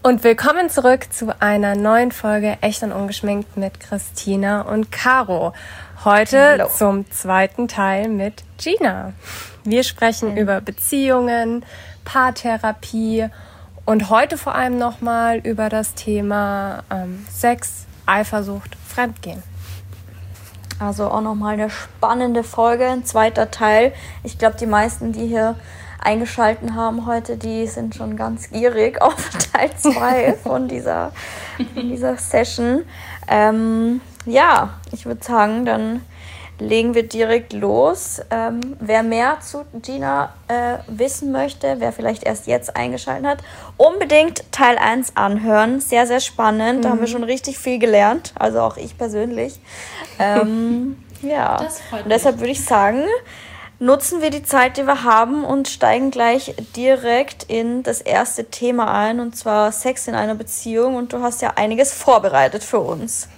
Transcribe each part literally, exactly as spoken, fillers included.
Und willkommen zurück zu einer neuen Folge Echt und Ungeschminkt mit Christina und Caro. Heute Hello. Zum zweiten Teil mit Gina. Wir sprechen mhm. über Beziehungen, Paartherapie und heute vor allem nochmal über das Thema ähm, Sex, Eifersucht, Fremdgehen. Also auch nochmal eine spannende Folge, ein zweiter Teil. Ich glaube, die meisten, die hier eingeschalten haben heute, die sind schon ganz gierig auf Teil zwei von dieser, von dieser Session. Ähm, ja, ich würde sagen, dann legen wir direkt los. Ähm, wer mehr zu Gina äh, wissen möchte, wer vielleicht erst jetzt eingeschaltet hat, unbedingt Teil eins anhören. Sehr, sehr spannend. Mhm. Da haben wir schon richtig viel gelernt. Also auch ich persönlich. Ähm, ja, das freut mich. Und deshalb würde ich sagen, nutzen wir die Zeit, die wir haben und steigen gleich direkt in das erste Thema ein, und zwar Sex in einer Beziehung. Und du hast ja einiges vorbereitet für uns.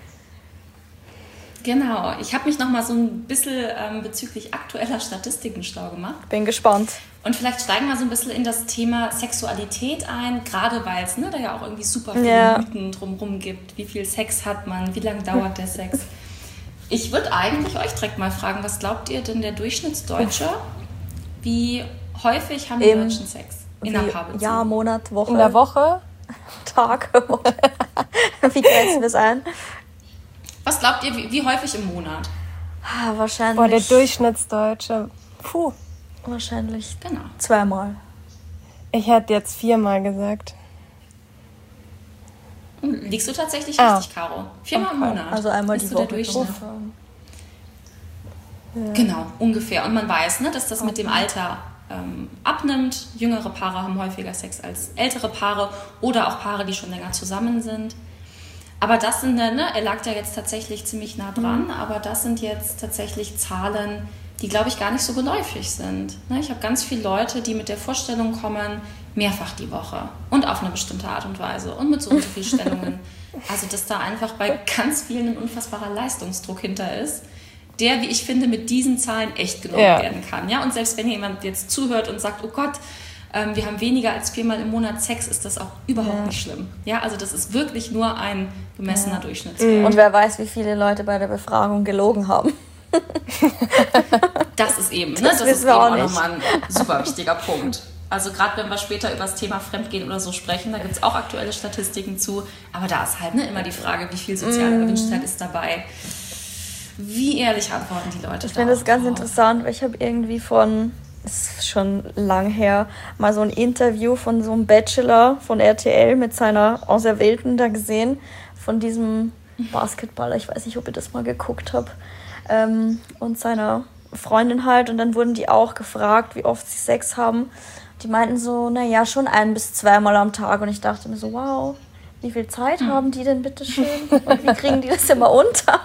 Genau, ich habe mich noch mal so ein bisschen ähm, bezüglich aktueller Statistiken schlau gemacht. Bin gespannt. Und vielleicht steigen wir so ein bisschen in das Thema Sexualität ein, gerade weil es ne, da ja auch irgendwie super viele ja. Mythen drumherum gibt. Wie viel Sex hat man, wie lange dauert der Sex? Ich würde eigentlich euch direkt mal fragen, was glaubt ihr denn der Durchschnittsdeutsche? Wie häufig haben die Im, Deutschen Sex in einer Paarbeziehung? Jahr, Monat, Woche. In der Woche? Tag, Woche. Wie grenzen wir es ein? Was glaubt ihr, wie, wie häufig im Monat? Ah, wahrscheinlich. Boah, der Durchschnittsdeutsche. Puh. Wahrscheinlich genau. zweimal. Ich hätte jetzt viermal gesagt. Liegst du tatsächlich ah. richtig, Caro? Viermal im Monat. Also einmal ist die so Woche. Der Durchschnitt. Ja. Genau, ungefähr. Und man weiß, ne, dass das okay. mit dem Alter ähm, abnimmt. Jüngere Paare haben häufiger Sex als ältere Paare oder auch Paare, die schon länger zusammen sind. Aber das sind, ne, er lag ja jetzt tatsächlich ziemlich nah dran, mhm. aber das sind jetzt tatsächlich Zahlen, die, glaube ich, gar nicht so geläufig sind. Ne, ich habe ganz viele Leute, die mit der Vorstellung kommen, mehrfach die Woche und auf eine bestimmte Art und Weise und mit so und so vielen Stellungen. Also, dass da einfach bei ganz vielen ein unfassbarer Leistungsdruck hinter ist, der, wie ich finde, mit diesen Zahlen echt genommen ja. werden kann. Ja? Und selbst wenn jemand jetzt zuhört und sagt, oh Gott, ähm, wir haben weniger als viermal im Monat Sex, ist das auch überhaupt ja. nicht schlimm. Ja? Also das ist wirklich nur ein gemessener ja. Durchschnittswert. Und wer weiß, wie viele Leute bei der Befragung gelogen haben. Das ist eben, ne? das, das ist eben auch, auch nochmal ein super wichtiger Punkt. Also gerade wenn wir später über das Thema Fremdgehen oder so sprechen, da gibt es auch aktuelle Statistiken zu. Aber da ist halt ne, immer die Frage, wie viel soziale Erwünschtheit ist dabei. Wie ehrlich antworten die Leute? Ich finde das ganz interessant, weil ich habe irgendwie von, das ist schon lang her, mal so ein Interview von so einem Bachelor von R T L mit seiner Auserwählten da gesehen, von diesem Basketballer, ich weiß nicht, ob ihr das mal geguckt habt, ähm, und seiner Freundin halt. Und dann wurden die auch gefragt, wie oft sie Sex haben. Die meinten so, naja, schon ein- bis zweimal am Tag. Und ich dachte mir so, wow, wie viel Zeit hm. haben die denn bitte schön? Und wie kriegen die das immer unter?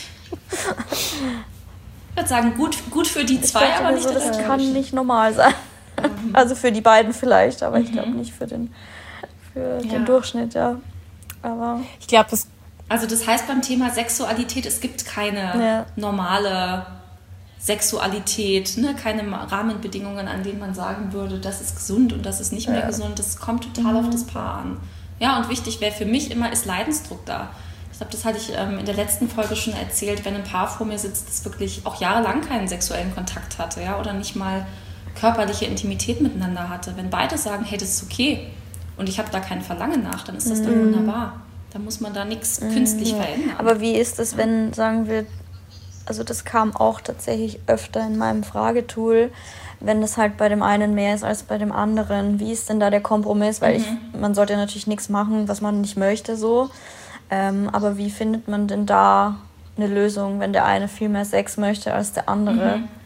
Ich würde sagen, gut, gut für die zwei, aber nicht so, das Das kann nicht normal sein. Mhm. Also für die beiden vielleicht, aber mhm. ich glaube nicht für den, für ja. den Durchschnitt, ja. Aber ich glaube, das... Also das heißt beim Thema Sexualität, es gibt keine ja. normale Sexualität, ne? Keine Rahmenbedingungen, an denen man sagen würde, das ist gesund und das ist nicht mehr ja. gesund. Das kommt total mhm. auf das Paar an. Ja, und wichtig wäre für mich immer, ist Leidensdruck da. Ich glaube, das hatte ich ähm, in der letzten Folge schon erzählt, wenn ein Paar vor mir sitzt, das wirklich auch jahrelang keinen sexuellen Kontakt hatte, ja, oder nicht mal körperliche Intimität miteinander hatte. Wenn beide sagen, hey, das ist okay und ich habe da kein Verlangen nach, dann ist das mm. doch wunderbar. Da muss man da nichts mm, künstlich ja. verändern. Aber wie ist das, wenn, sagen wir, also das kam auch tatsächlich öfter in meinem Fragetool, wenn das halt bei dem einen mehr ist als bei dem anderen. Wie ist denn da der Kompromiss? Weil mhm. ich, man sollte natürlich nichts machen, was man nicht möchte, so. Ähm, aber wie findet man denn da eine Lösung, wenn der eine viel mehr Sex möchte als der andere? Mhm.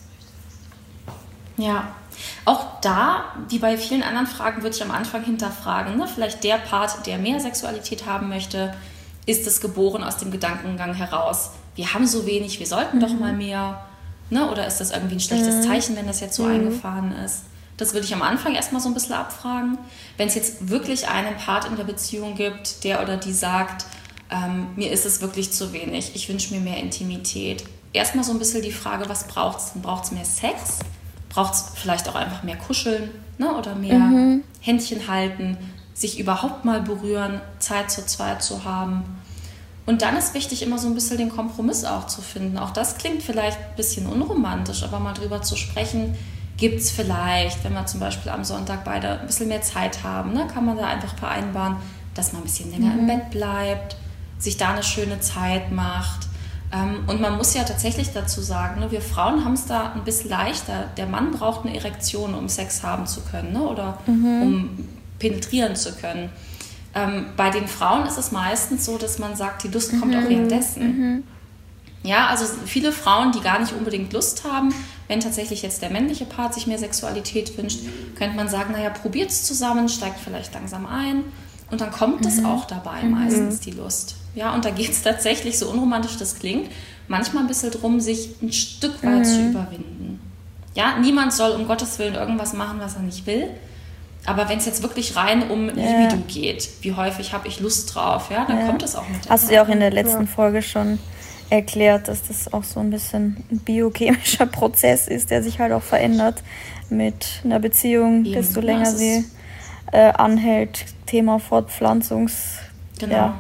Ja, auch da, wie bei vielen anderen Fragen, würde ich am Anfang hinterfragen, ne? Vielleicht der Part, der mehr Sexualität haben möchte, ist es geboren aus dem Gedankengang heraus, wir haben so wenig, wir sollten mhm. doch mal mehr, ne? Oder ist das irgendwie ein schlechtes mhm. Zeichen, wenn das jetzt so mhm. eingefahren ist? Das würde ich am Anfang erstmal so ein bisschen abfragen. Wenn es jetzt wirklich einen Part in der Beziehung gibt, der oder die sagt, ähm, mir ist es wirklich zu wenig, ich wünsche mir mehr Intimität. Erstmal so ein bisschen die Frage, was braucht es? Braucht es mehr Sex? Braucht es vielleicht auch einfach mehr Kuscheln, ne? Oder mehr mhm. Händchen halten? sich überhaupt mal berühren, Zeit zu zweit zu haben. Und dann ist wichtig, immer so ein bisschen den Kompromiss auch zu finden. Auch das klingt vielleicht ein bisschen unromantisch, aber mal drüber zu sprechen, gibt es vielleicht, wenn wir zum Beispiel am Sonntag beide ein bisschen mehr Zeit haben, ne, kann man da einfach vereinbaren, dass man ein bisschen länger mhm. im Bett bleibt, sich da eine schöne Zeit macht. Und man muss ja tatsächlich dazu sagen, ne, wir Frauen haben es da ein bisschen leichter. Der Mann braucht eine Erektion, um Sex haben zu können, ne, oder mhm. um penetrieren zu können. Ähm, bei den Frauen ist es meistens so, dass man sagt, die Lust kommt mhm. auch währenddessen. Mhm. Ja, also viele Frauen, die gar nicht unbedingt Lust haben, wenn tatsächlich jetzt der männliche Part sich mehr Sexualität wünscht, könnte man sagen, naja, probiert es zusammen, steigt vielleicht langsam ein und dann kommt es mhm. auch dabei mhm. meistens, die Lust. Ja, und da geht es tatsächlich, so unromantisch das klingt, manchmal ein bisschen drum, sich ein Stück weit mhm. zu überwinden. Ja, niemand soll um Gottes Willen irgendwas machen, was er nicht will. Aber wenn es jetzt wirklich rein um ja. Libido geht, wie häufig habe ich Lust drauf, ja, dann ja. kommt es auch mit der Hast du ja auch in der letzten ja. Folge schon erklärt, dass das auch so ein bisschen ein biochemischer Prozess ist, der sich halt auch verändert mit einer Beziehung, Eben. desto länger ja, sie äh, anhält. Thema Fortpflanzungs... Genau. Ja.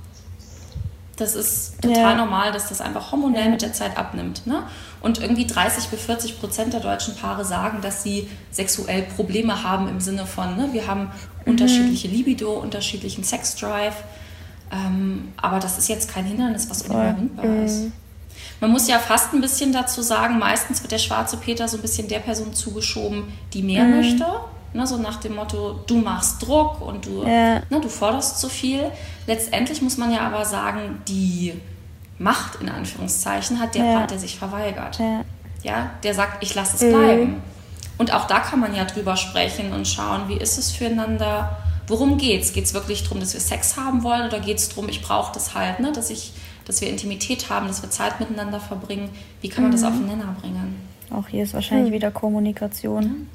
Das ist total ja. normal, dass das einfach hormonell ja. mit der Zeit abnimmt. Ne? Und irgendwie dreißig bis vierzig Prozent der deutschen Paare sagen, dass sie sexuell Probleme haben im Sinne von, ne, wir haben mhm. unterschiedliche Libido, unterschiedlichen Sexdrive. Ähm, aber das ist jetzt kein Hindernis, was unüberwindbar mhm. ist. Man muss ja fast ein bisschen dazu sagen, meistens wird der schwarze Peter so ein bisschen der Person zugeschoben, die mehr mhm. möchte. Ne, so nach dem Motto, du machst Druck und du, ja. ne, du forderst zu viel. Letztendlich muss man ja aber sagen, die Macht, in Anführungszeichen, hat der ja. Part, der sich verweigert. Ja. Ja, der sagt, ich lasse es mhm. bleiben. Und auch da kann man ja drüber sprechen und schauen, wie ist es füreinander, worum geht's? Geht es wirklich darum, dass wir Sex haben wollen oder geht es darum, ich brauche das halt, ne, dass, ich, dass wir Intimität haben, dass wir Zeit miteinander verbringen? Wie kann man mhm. das auf den Nenner bringen? Auch hier ist wahrscheinlich mhm. wieder Kommunikation. Mhm.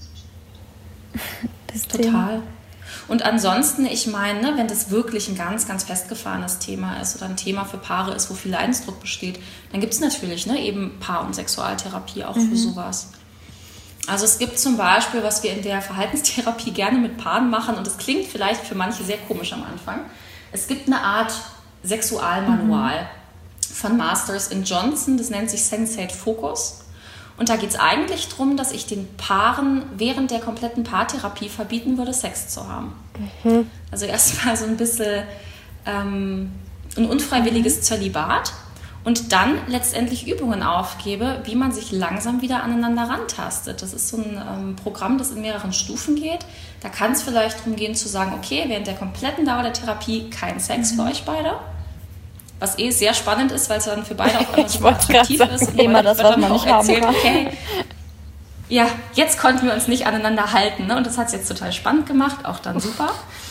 Das Total. Thema. Und ansonsten, ich meine, wenn das wirklich ein ganz, ganz festgefahrenes Thema ist oder ein Thema für Paare ist, wo viel Leidensdruck besteht, dann gibt es natürlich ne, eben Paar- und Sexualtherapie auch mhm. für sowas. Also es gibt zum Beispiel, was wir in der Verhaltenstherapie gerne mit Paaren machen, und das klingt vielleicht für manche sehr komisch am Anfang, es gibt eine Art Sexualmanual mhm. von Masters and Johnson, das nennt sich Sensate Focus. Und da geht es eigentlich darum, dass ich den Paaren während der kompletten Paartherapie verbieten würde, Sex zu haben. Mhm. Also erstmal so ein bisschen ähm, ein unfreiwilliges mhm. Zölibat und dann letztendlich Übungen aufgebe, wie man sich langsam wieder aneinander rantastet. Das ist so ein ähm, Programm, das in mehreren Stufen geht. Da kann es vielleicht darum gehen zu sagen, okay, während der kompletten Dauer der Therapie kein Sex mhm. für euch beide. Was eh sehr spannend ist, weil es dann für beide auch immer so attraktiv ist. Und immer das, was man nicht haben kann. Okay, ja, jetzt konnten wir uns nicht aneinander halten. Ne? Und das hat es jetzt total spannend gemacht, auch dann super.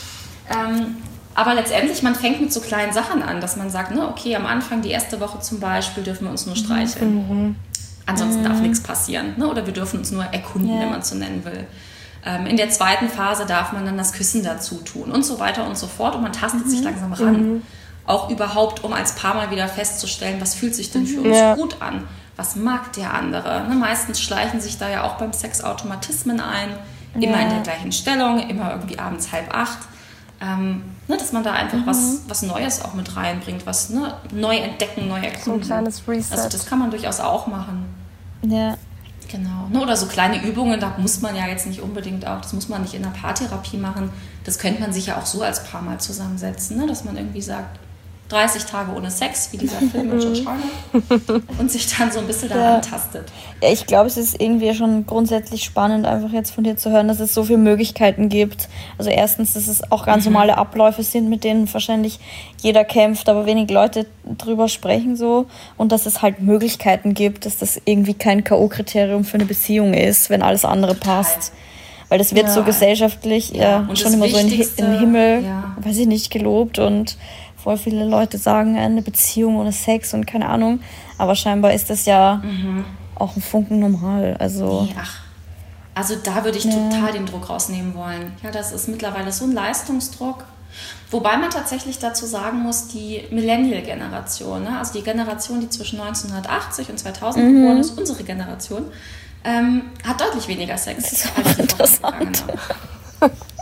ähm, aber letztendlich, man fängt mit so kleinen Sachen an, dass man sagt, ne, okay, am Anfang, die erste Woche zum Beispiel, dürfen wir uns nur streicheln. Mhm. Ansonsten mhm. darf nichts passieren. Ne? Oder wir dürfen uns nur erkunden, ja. wenn man es so nennen will. Ähm, in der zweiten Phase darf man dann das Küssen dazu tun und so weiter und so fort. Und man tastet mhm. sich langsam ran. Mhm. Auch überhaupt, um als Paar mal wieder festzustellen, was fühlt sich denn für uns ja. gut an? Was mag der andere? Ne, meistens schleichen sich da ja auch beim Sex Automatismen ein. Immer ja. in der gleichen Stellung, immer irgendwie abends halb acht. Ähm, ne, dass man da einfach mhm. was, was Neues auch mit reinbringt, was ne, neu entdecken, neu erkunden. So ein kleines Reset. Also das kann man durchaus auch machen. Ja. Genau. Ne, oder so kleine Übungen, da muss man ja jetzt nicht unbedingt auch, das muss man nicht in der Paartherapie machen. Das könnte man sich ja auch so als Paar mal zusammensetzen, ne, dass man irgendwie sagt, dreißig Tage ohne Sex, wie dieser Film mit George Harner, und sich dann so ein bisschen daran ja. tastet. Ja, ich glaube, es ist irgendwie schon grundsätzlich spannend, einfach jetzt von dir zu hören, dass es so viele Möglichkeiten gibt. Also erstens, dass es auch ganz mhm. normale Abläufe sind, mit denen wahrscheinlich jeder kämpft, aber wenig Leute drüber sprechen so. Und dass es halt Möglichkeiten gibt, dass das irgendwie kein K O-Kriterium für eine Beziehung ist, wenn alles andere Total. passt. Weil das wird ja. so gesellschaftlich ja. Ja, schon immer so in, in den Himmel, ja. weiß ich nicht, gelobt und voll viele Leute sagen, eine Beziehung ohne Sex und keine Ahnung. Aber scheinbar ist das ja mhm. auch ein Funken normal. Also, nee, ach. also da würde ich ja. total den Druck rausnehmen wollen. Ja, das ist mittlerweile so ein Leistungsdruck. Wobei man tatsächlich dazu sagen muss, die Millennial-Generation, ne? Also die Generation, die zwischen neunzehnhundertachtzig und zweitausend mhm. geboren ist, unsere Generation, ähm, hat deutlich weniger Sex das ist als die Vorgänger.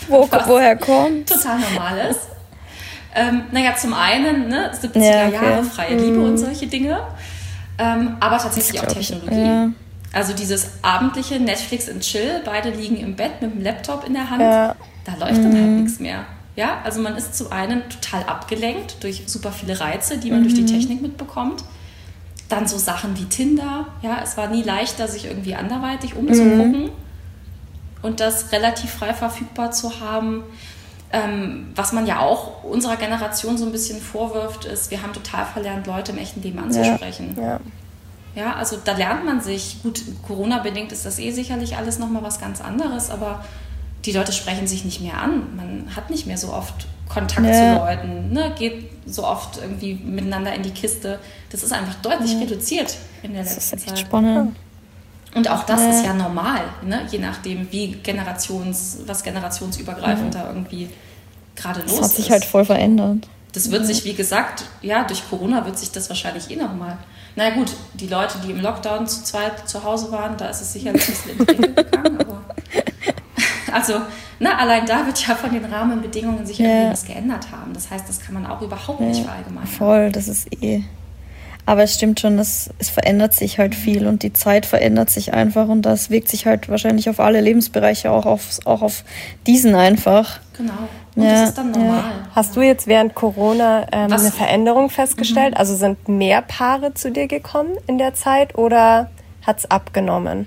Wo, woher kommt? Total normal ist. Ähm, naja, zum einen ne, siebziger Jahre, ja, okay. freie Liebe mhm. und solche Dinge. Ähm, aber tatsächlich auch Technologie. Ja. Also dieses abendliche Netflix and Chill, beide liegen im Bett mit dem Laptop in der Hand, ja. da läuft mhm. dann halt nichts mehr. Ja, also man ist zum einen total abgelenkt durch super viele Reize, die man mhm. durch die Technik mitbekommt. Dann so Sachen wie Tinder. Ja, es war nie leichter, sich irgendwie anderweitig umzugucken mhm. und das relativ frei verfügbar zu haben. Ähm, was man ja auch unserer Generation so ein bisschen vorwirft, ist, wir haben total verlernt, Leute im echten Leben anzusprechen. Ja, ja. ja also da lernt man sich. Gut, Corona-bedingt ist das eh sicherlich alles nochmal was ganz anderes, aber die Leute sprechen sich nicht mehr an. Man hat nicht mehr so oft Kontakt ja. zu Leuten, ne? Geht so oft irgendwie miteinander in die Kiste. Das ist einfach deutlich ja. reduziert in der letzten Zeit. Das ist echt Zeit. Spannend. Und auch das ja. ist ja normal, ne? Je nachdem, wie Generations, was generationsübergreifend ja. da irgendwie gerade los ist. Das hat sich ist. halt voll verändert. Das wird ja. sich, wie gesagt, ja, durch Corona wird sich das wahrscheinlich eh nochmal. Na ja, gut, die Leute, die im Lockdown zu zweit zu Hause waren, da ist es sicherlich ein bisschen in die Ecke gegangen, aber also, ne, allein da wird ja von den Rahmenbedingungen sich ja. irgendwie was geändert haben. Das heißt, das kann man auch überhaupt ja. nicht verallgemeinern. Voll, das ist eh... Aber es stimmt schon, es, es verändert sich halt viel und die Zeit verändert sich einfach und das wirkt sich halt wahrscheinlich auf alle Lebensbereiche, auch auf, auch auf diesen einfach. Genau. Und ja. das ist dann normal. Ja. Hast du jetzt während Corona ähm, eine Veränderung festgestellt? Mhm. Also sind mehr Paare zu dir gekommen in der Zeit oder hat es abgenommen?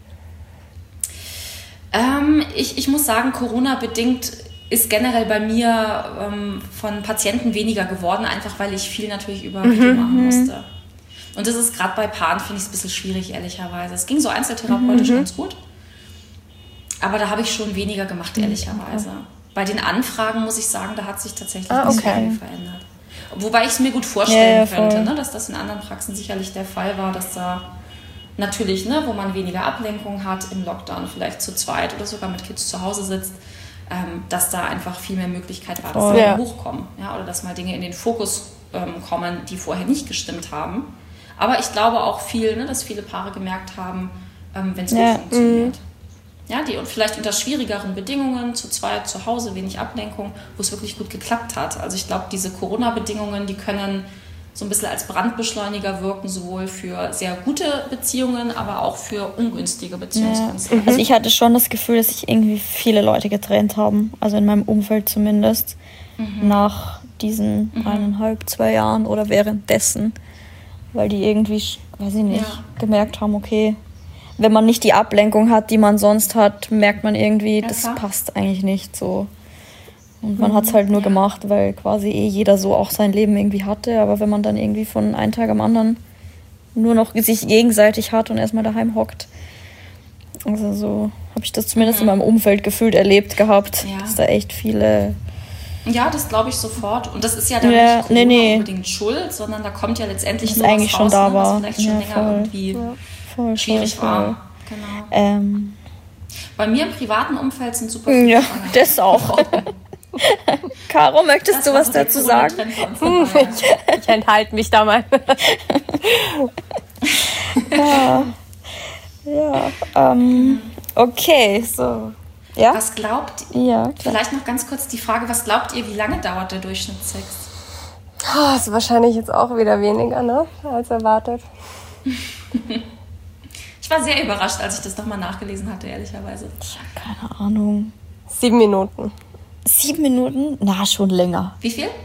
Ähm, ich, ich muss sagen, Corona-bedingt ist generell bei mir ähm, von Patienten weniger geworden, einfach weil ich viel natürlich über Video mhm. machen musste. Und das ist gerade bei Paaren, finde ich es ein bisschen schwierig, ehrlicherweise. Es ging so einzeltherapeutisch mhm. ganz gut, aber da habe ich schon weniger gemacht, ehrlicherweise. Okay. Bei den Anfragen muss ich sagen, da hat sich tatsächlich ah, okay. nicht viel verändert. Wobei ich es mir gut vorstellen ja, könnte, ne, dass das in anderen Praxen sicherlich der Fall war, dass da natürlich, ne, wo man weniger Ablenkung hat im Lockdown, vielleicht zu zweit oder sogar mit Kids zu Hause sitzt, ähm, dass da einfach viel mehr Möglichkeit war, dass oh, da ja. hochkommen. Ja, oder dass mal Dinge in den Fokus ähm, kommen, die vorher nicht gestimmt haben. Aber ich glaube auch viel, ne, dass viele Paare gemerkt haben, ähm, wenn es ja. gut funktioniert. Mm. Ja, die und vielleicht unter schwierigeren Bedingungen, zu zweit, zu Hause, wenig Ablenkung, wo es wirklich gut geklappt hat. Also ich glaube, diese Corona-Bedingungen, die können so ein bisschen als Brandbeschleuniger wirken, sowohl für sehr gute Beziehungen, aber auch für ungünstige Beziehungskonstellationen. Ja. Also ich hatte schon das Gefühl, dass sich irgendwie viele Leute getrennt haben, also in meinem Umfeld zumindest, mhm. nach diesen mhm. eineinhalb, zwei Jahren oder währenddessen, weil die irgendwie, weiß ich nicht, ja. gemerkt haben, okay, wenn man nicht die Ablenkung hat, die man sonst hat, merkt man irgendwie, ja, das klar. passt eigentlich nicht so. Und man mhm, hat es halt nur ja. gemacht, weil quasi eh jeder so auch sein Leben irgendwie hatte. Aber wenn man dann irgendwie von einem Tag am anderen nur noch sich gegenseitig hat und erstmal daheim hockt, also so habe ich das zumindest mhm. in meinem Umfeld gefühlt erlebt gehabt, ja. dass da echt viele... Ja, das glaube ich sofort. Und das ist ja dann ja, nicht Corona nee, nee. unbedingt schuld, sondern da kommt ja letztendlich das nur eigentlich was schon raus, da ne, war. was vielleicht schon ja, länger voll. irgendwie ja, voll, schwierig voll, war. voll. Genau. Ähm, Bei mir im privaten Umfeld sind super viele Ja, das auch. Caro, möchtest das du was dazu sagen? ich, ich enthalte mich da mal. ja, ja ähm, okay, so. Ja? Was glaubt ihr? Ja, vielleicht noch ganz kurz die Frage, was glaubt ihr, wie lange dauert der Durchschnittssex? Oh, ist wahrscheinlich jetzt auch wieder weniger, ne, als erwartet. Ich war sehr überrascht, als ich das nochmal nachgelesen hatte, ehrlicherweise. Ich habe keine Ahnung. Sieben Minuten. Sieben Minuten? Na, schon länger. Wie viel?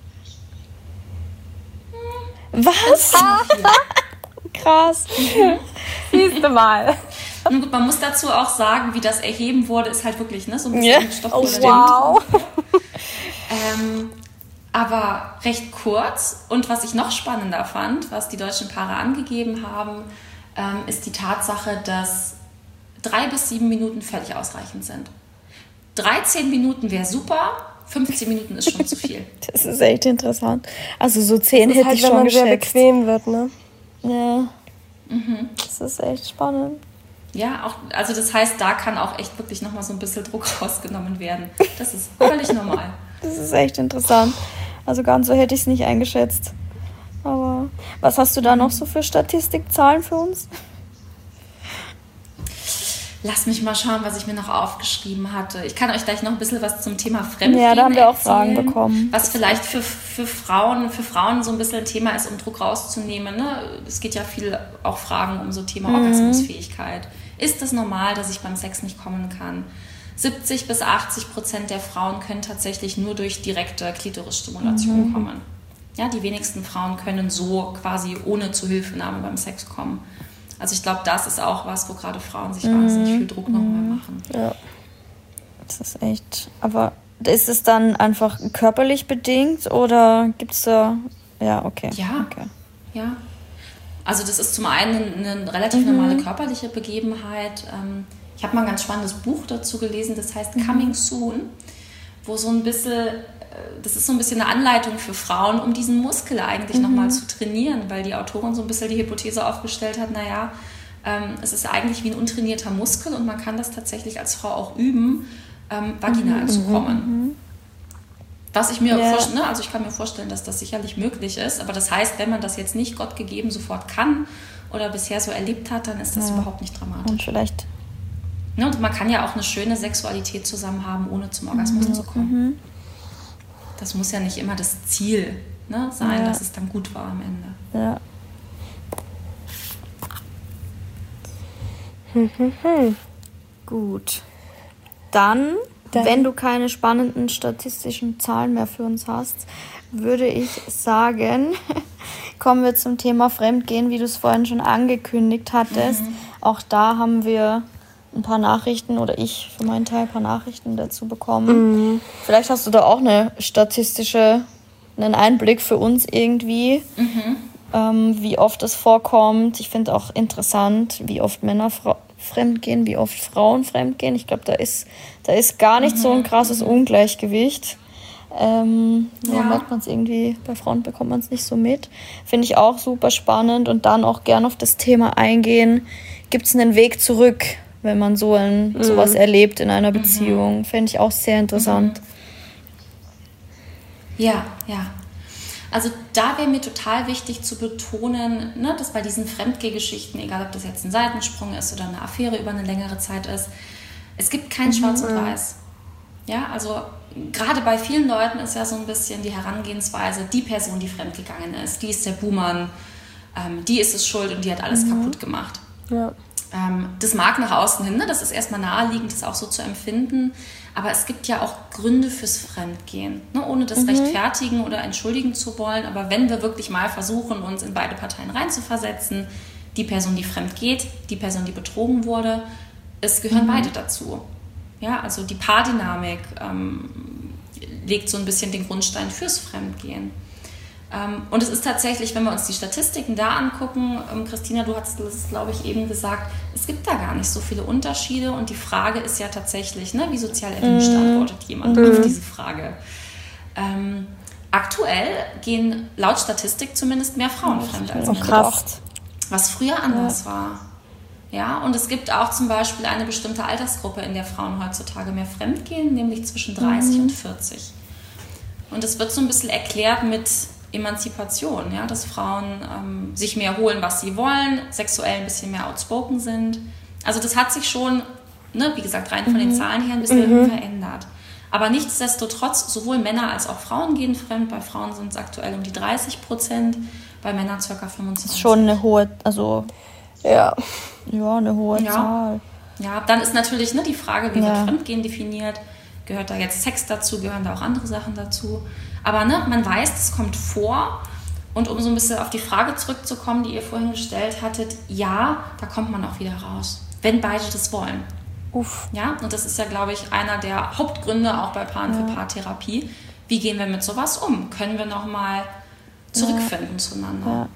Was? Krass. Siehst du mal. Nun gut, man muss dazu auch sagen, wie das erheben wurde, ist halt wirklich ne, so ein bisschen ja. mit Stoff. Oh, wow. ähm, aber recht kurz. Und was ich noch spannender fand, was die deutschen Paare angegeben haben, ähm, ist die Tatsache, dass drei bis sieben Minuten völlig ausreichend sind. dreizehn Minuten wäre super, fünfzehn Minuten ist schon zu viel. Das ist echt interessant. Also so zehn hätte halt, ich schon geschätzt. Wenn man sehr bequem wird, ne? Ja. Mhm. Das ist echt spannend. Ja, auch, also das heißt, da kann auch echt wirklich nochmal so ein bisschen Druck rausgenommen werden. Das ist völlig normal. Das ist echt interessant. Also ganz so hätte ich es nicht eingeschätzt. Aber was hast du da noch so für Statistikzahlen für uns? Lass mich mal schauen, was ich mir noch aufgeschrieben hatte. Ich kann euch gleich noch ein bisschen was zum Thema Fremdgehen Ja, da haben wir auch erzählen, Fragen bekommen. was vielleicht für, für, Frauen, für Frauen so ein bisschen ein Thema ist, um Druck rauszunehmen. Ne? Es geht ja viel auch Fragen um so Thema Orgasmusfähigkeit. Ist es normal, dass ich beim Sex nicht kommen kann? siebzig bis achtzig Prozent der Frauen können tatsächlich nur durch direkte Klitorisstimulation mhm. kommen. Ja, die wenigsten Frauen können so quasi ohne Zuhilfenahme beim Sex kommen. Also ich glaube, das ist auch was, wo gerade Frauen sich mhm. wahnsinnig viel Druck nochmal machen. Ja, das ist echt... Aber ist es dann einfach körperlich bedingt oder gibt es da... Ja, okay. Ja, okay. ja. Also das ist zum einen eine relativ mhm. normale körperliche Begebenheit. Ich habe mal ein ganz spannendes Buch dazu gelesen, das heißt mhm. Coming Soon, wo so ein bisschen... Das ist so ein bisschen eine Anleitung für Frauen, um diesen Muskel eigentlich mhm. nochmal zu trainieren, weil die Autorin so ein bisschen die Hypothese aufgestellt hat, naja, ähm, es ist eigentlich wie ein untrainierter Muskel und man kann das tatsächlich als Frau auch üben, ähm, vaginal mhm. zu kommen. Mhm. Was ich mir ja. vorstelle, also ich kann mir vorstellen, dass das sicherlich möglich ist, aber das heißt, wenn man das jetzt nicht Gott gegeben sofort kann oder bisher so erlebt hat, dann ist das ja. überhaupt nicht dramatisch. Und vielleicht... Ja, und man kann ja auch eine schöne Sexualität zusammen haben, ohne zum Orgasmus mhm. zu kommen. Mhm. Das muss ja nicht immer das Ziel ne, sein, ja. dass es dann gut war am Ende. Ja. Gut. Dann, dann, wenn du keine spannenden statistischen Zahlen mehr für uns hast, würde ich sagen, kommen wir zum Thema Fremdgehen, wie du es vorhin schon angekündigt hattest. Mhm. Auch da haben wir ein paar Nachrichten oder ich für meinen Teil ein paar Nachrichten dazu bekommen. Mhm. Vielleicht hast du da auch eine statistische, einen Einblick für uns irgendwie, mhm. ähm, wie oft es vorkommt. Ich finde auch interessant, wie oft Männer fra- fremdgehen, wie oft Frauen fremdgehen. Ich glaube, da ist, da ist gar nicht mhm. so ein krasses mhm. Ungleichgewicht. Ähm, ja. So merkt man es irgendwie, bei Frauen bekommt man es nicht so mit. Finde ich auch super spannend und dann auch gern auf das Thema eingehen. Gibt es einen Weg zurück, wenn man so ein, mhm. sowas erlebt in einer Beziehung? Mhm. Fände ich auch sehr interessant. Mhm. Ja, ja. Also da wäre mir total wichtig zu betonen, ne, dass bei diesen Fremdgehgeschichten, egal ob das jetzt ein Seitensprung ist oder eine Affäre über eine längere Zeit ist, es gibt kein mhm. Schwarz und Weiß. Ja, also gerade bei vielen Leuten ist ja so ein bisschen die Herangehensweise, die Person, die fremdgegangen ist, die ist der Buhmann, ähm, die ist es schuld und die hat alles mhm. kaputt gemacht. Ja. Das mag nach außen hin, ne? Das ist erstmal naheliegend, das auch so zu empfinden. Aber es gibt ja auch Gründe fürs Fremdgehen, ne? Ohne das mhm. rechtfertigen oder entschuldigen zu wollen. Aber wenn wir wirklich mal versuchen, uns in beide Parteien reinzuversetzen, die Person, die fremd geht, die Person, die betrogen wurde, es gehören mhm. beide dazu. Ja, also die Paardynamik ähm, legt so ein bisschen den Grundstein fürs Fremdgehen. Und es ist tatsächlich, wenn wir uns die Statistiken da angucken, Christina, du hast das, glaube ich, eben gesagt, es gibt da gar nicht so viele Unterschiede und die Frage ist ja tatsächlich, ne, wie sozial erwünscht mm. antwortet jemand mm. auf diese Frage. Ähm, aktuell gehen laut Statistik zumindest mehr Frauen fremd als Männer. Krass. Was früher anders ja. war. Ja, und es gibt auch zum Beispiel eine bestimmte Altersgruppe, in der Frauen heutzutage mehr fremd gehen, nämlich zwischen dreißig mm. und vierzig. Und es wird so ein bisschen erklärt mit Emanzipation, ja, dass Frauen ähm, sich mehr holen, was sie wollen, sexuell ein bisschen mehr outspoken sind. Also das hat sich schon, ne, wie gesagt, rein von den Zahlen her ein bisschen mhm. verändert. Aber nichtsdestotrotz, sowohl Männer als auch Frauen gehen fremd. Bei Frauen sind es aktuell um die dreißig Prozent, bei Männern ca. fünfundzwanzig. Das ist schon eine hohe, also ja, ja eine hohe ja. Zahl. Ja, dann ist natürlich ne, die Frage, wie ja. wird Fremdgehen definiert? Gehört da jetzt Sex dazu? Gehören da auch andere Sachen dazu? Aber ne, man weiß, das kommt vor. Und um so ein bisschen auf die Frage zurückzukommen, die ihr vorhin gestellt hattet, ja, da kommt man auch wieder raus, wenn beide das wollen. Uff. Ja, und das ist ja, glaube ich, einer der Hauptgründe auch bei Paaren ja. für Paartherapie. Wie gehen wir mit sowas um? Können wir nochmal zurückfinden ja. zueinander? Ja.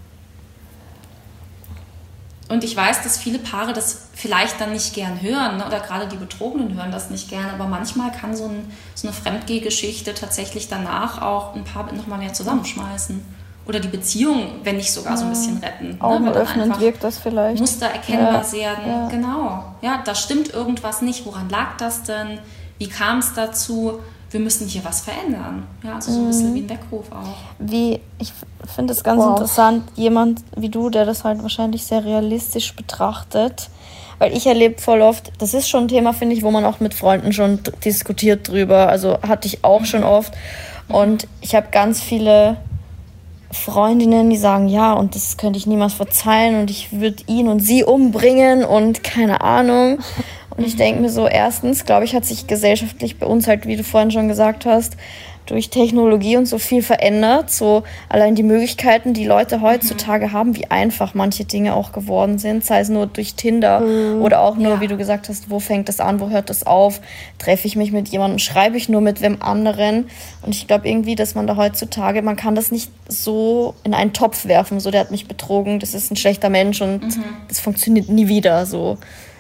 Und ich weiß, dass viele Paare das vielleicht dann nicht gern hören, ne? Oder gerade die Betrogenen hören das nicht gern, aber manchmal kann so, ein, so eine Fremdgehgeschichte tatsächlich danach auch ein Paar nochmal mehr zusammenschmeißen. Oder die Beziehung, wenn nicht sogar so ein bisschen retten. Augenöffnend ne? wirkt das vielleicht. Muster erkennbar ja. werden. Ja. Genau. Ja, da stimmt irgendwas nicht. Woran lag das denn? Wie kam es dazu? Wir müssen hier was verändern. Ja, also so ein bisschen wie ein Weckruf auch. Wie, ich finde es ganz wow. interessant, jemand wie du, der das halt wahrscheinlich sehr realistisch betrachtet. weil ich erlebe voll oft, das ist schon ein Thema, finde ich, wo man auch mit Freunden schon d- diskutiert drüber, also hatte ich auch schon oft und ich habe ganz viele Freundinnen, die sagen, ja, und das könnte ich niemals verzeihen und ich würde ihn und sie umbringen und keine Ahnung. Und ich denke mir so, erstens, glaube ich, hat sich gesellschaftlich bei uns halt, wie du vorhin schon gesagt hast, durch Technologie und so viel verändert. So allein die Möglichkeiten, die Leute heutzutage mhm. haben, wie einfach manche Dinge auch geworden sind, sei es nur durch Tinder mhm. oder auch nur, ja. wie du gesagt hast, wo fängt das an, wo hört das auf, treffe ich mich mit jemandem, schreibe ich nur mit wem anderen. Und ich glaube irgendwie, dass man da heutzutage, man kann das nicht so in einen Topf werfen, so der hat mich betrogen, das ist ein schlechter Mensch und mhm. das funktioniert nie wieder, so.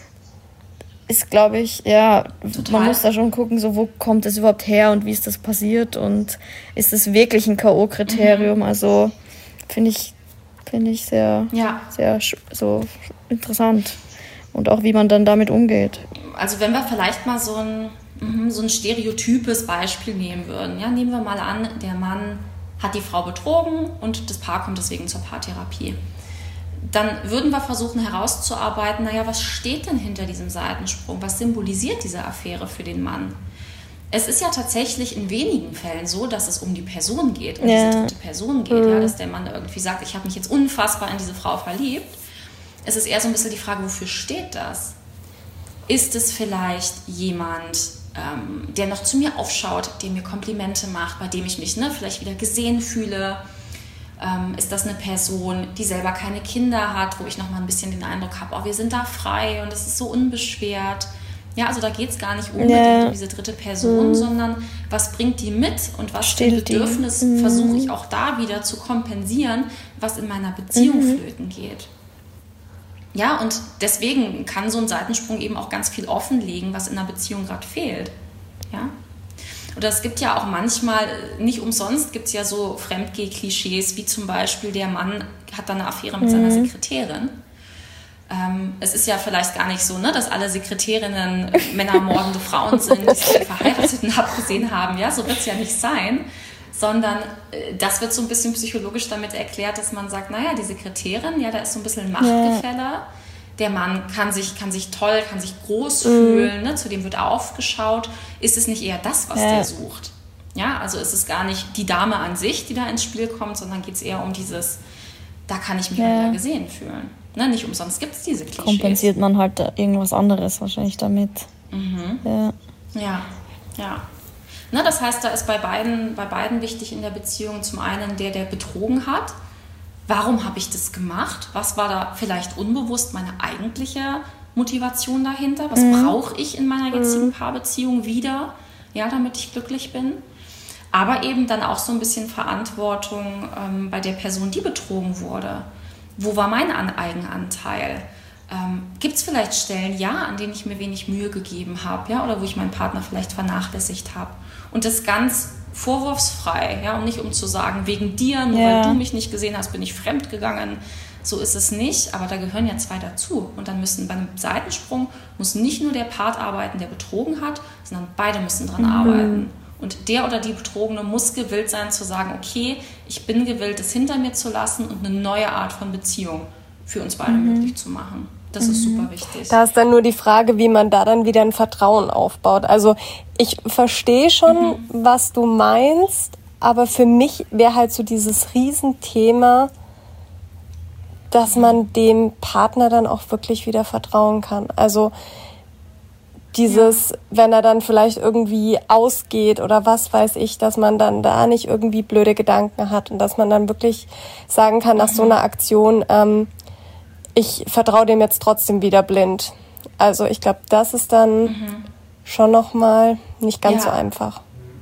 Ist, glaube ich, ja, Total. Man muss da schon gucken, so wo kommt das überhaupt her und wie ist das passiert und ist das wirklich ein K O-Kriterium? Mhm. Also finde ich, finde ich sehr, ja. sehr so interessant und auch wie man dann damit umgeht. Also wenn wir vielleicht mal so ein, so ein stereotypes Beispiel nehmen würden, ja, nehmen wir mal an, der Mann hat die Frau betrogen und das Paar kommt deswegen zur Paartherapie. Dann würden wir versuchen herauszuarbeiten, naja, was steht denn hinter diesem Seitensprung? Was symbolisiert diese Affäre für den Mann? Es ist ja tatsächlich in wenigen Fällen so, dass es um die Person geht, um ja. diese dritte Person geht, mhm. ja, dass der Mann irgendwie sagt, ich habe mich jetzt unfassbar in diese Frau verliebt. Es ist eher so ein bisschen die Frage, wofür steht das? Ist es vielleicht jemand, ähm, der noch zu mir aufschaut, der mir Komplimente macht, bei dem ich mich ne, vielleicht wieder gesehen fühle? Ähm, ist das eine Person, die selber keine Kinder hat, wo ich noch mal ein bisschen den Eindruck habe, oh, wir sind da frei und es ist so unbeschwert. Ja, also da geht es gar nicht unbedingt ja. um diese dritte Person, mhm. sondern was bringt die mit und was für ein Bedürfnis mhm. versuche ich auch da wieder zu kompensieren, was in meiner Beziehung mhm. flöten geht. Ja, und deswegen kann so ein Seitensprung eben auch ganz viel offenlegen, was in einer Beziehung gerade fehlt. Ja. Oder es gibt ja auch manchmal, nicht umsonst gibt es ja so Fremdgeh-Klischees, wie zum Beispiel der Mann hat dann eine Affäre mit mhm. seiner Sekretärin. Ähm, es ist ja vielleicht gar nicht so, ne, dass alle Sekretärinnen männermordende Frauen sind, die sich verheiratet und abgesehen haben. Ja, so wird es ja nicht sein. Sondern äh, das wird so ein bisschen psychologisch damit erklärt, dass man sagt, naja, die Sekretärin, ja, da ist so ein bisschen ein Machtgefälle. Ja. Der Mann kann sich, kann sich toll, kann sich groß mhm. fühlen, ne? Zu dem wird aufgeschaut. Ist es nicht eher das, was ja. der sucht? Ja, also ist es gar nicht die Dame an sich, die da ins Spiel kommt, sondern geht es eher um dieses, da kann ich mich ja. wieder gesehen fühlen. Ne? Nicht umsonst gibt es diese Klischees. Kompensiert man halt irgendwas anderes wahrscheinlich damit. Mhm. Ja, ja. ja. Ne, das heißt, da ist bei beiden, bei beiden wichtig in der Beziehung zum einen der, der betrogen hat. Warum habe ich das gemacht? Was war da vielleicht unbewusst meine eigentliche Motivation dahinter? Was mhm. brauche ich in meiner jetzigen Paarbeziehung wieder, ja, damit ich glücklich bin? Aber eben dann auch so ein bisschen Verantwortung ähm, bei der Person, die betrogen wurde. Wo war mein An- Eigenanteil? Ähm, gibt es vielleicht Stellen, ja, an denen ich mir wenig Mühe gegeben habe, ja, oder wo ich meinen Partner vielleicht vernachlässigt habe? Und das ganz vorwurfsfrei, ja, und nicht um zu sagen, wegen dir, nur ja. weil du mich nicht gesehen hast, bin ich fremd gegangen. So ist es nicht, aber da gehören ja zwei dazu. Und dann müssen bei einem Seitensprung muss nicht nur der Part arbeiten, der betrogen hat, sondern beide müssen dran mhm. arbeiten. Und der oder die Betrogene muss gewillt sein zu sagen, okay, ich bin gewillt, es hinter mir zu lassen und eine neue Art von Beziehung für uns beide mhm. möglich zu machen. Das ist super wichtig. Da ist dann nur die Frage, wie man da dann wieder ein Vertrauen aufbaut. Also ich verstehe schon, mhm. was du meinst, aber für mich wäre halt so dieses Riesenthema, dass man dem Partner dann auch wirklich wieder vertrauen kann. Also dieses, ja. wenn er dann vielleicht irgendwie ausgeht oder was weiß ich, dass man dann da nicht irgendwie blöde Gedanken hat und dass man dann wirklich sagen kann, nach mhm. so einer Aktion, ähm, ich vertraue dem jetzt trotzdem wieder blind. Also ich glaube, das ist dann mhm. schon nochmal nicht ganz ja. so einfach.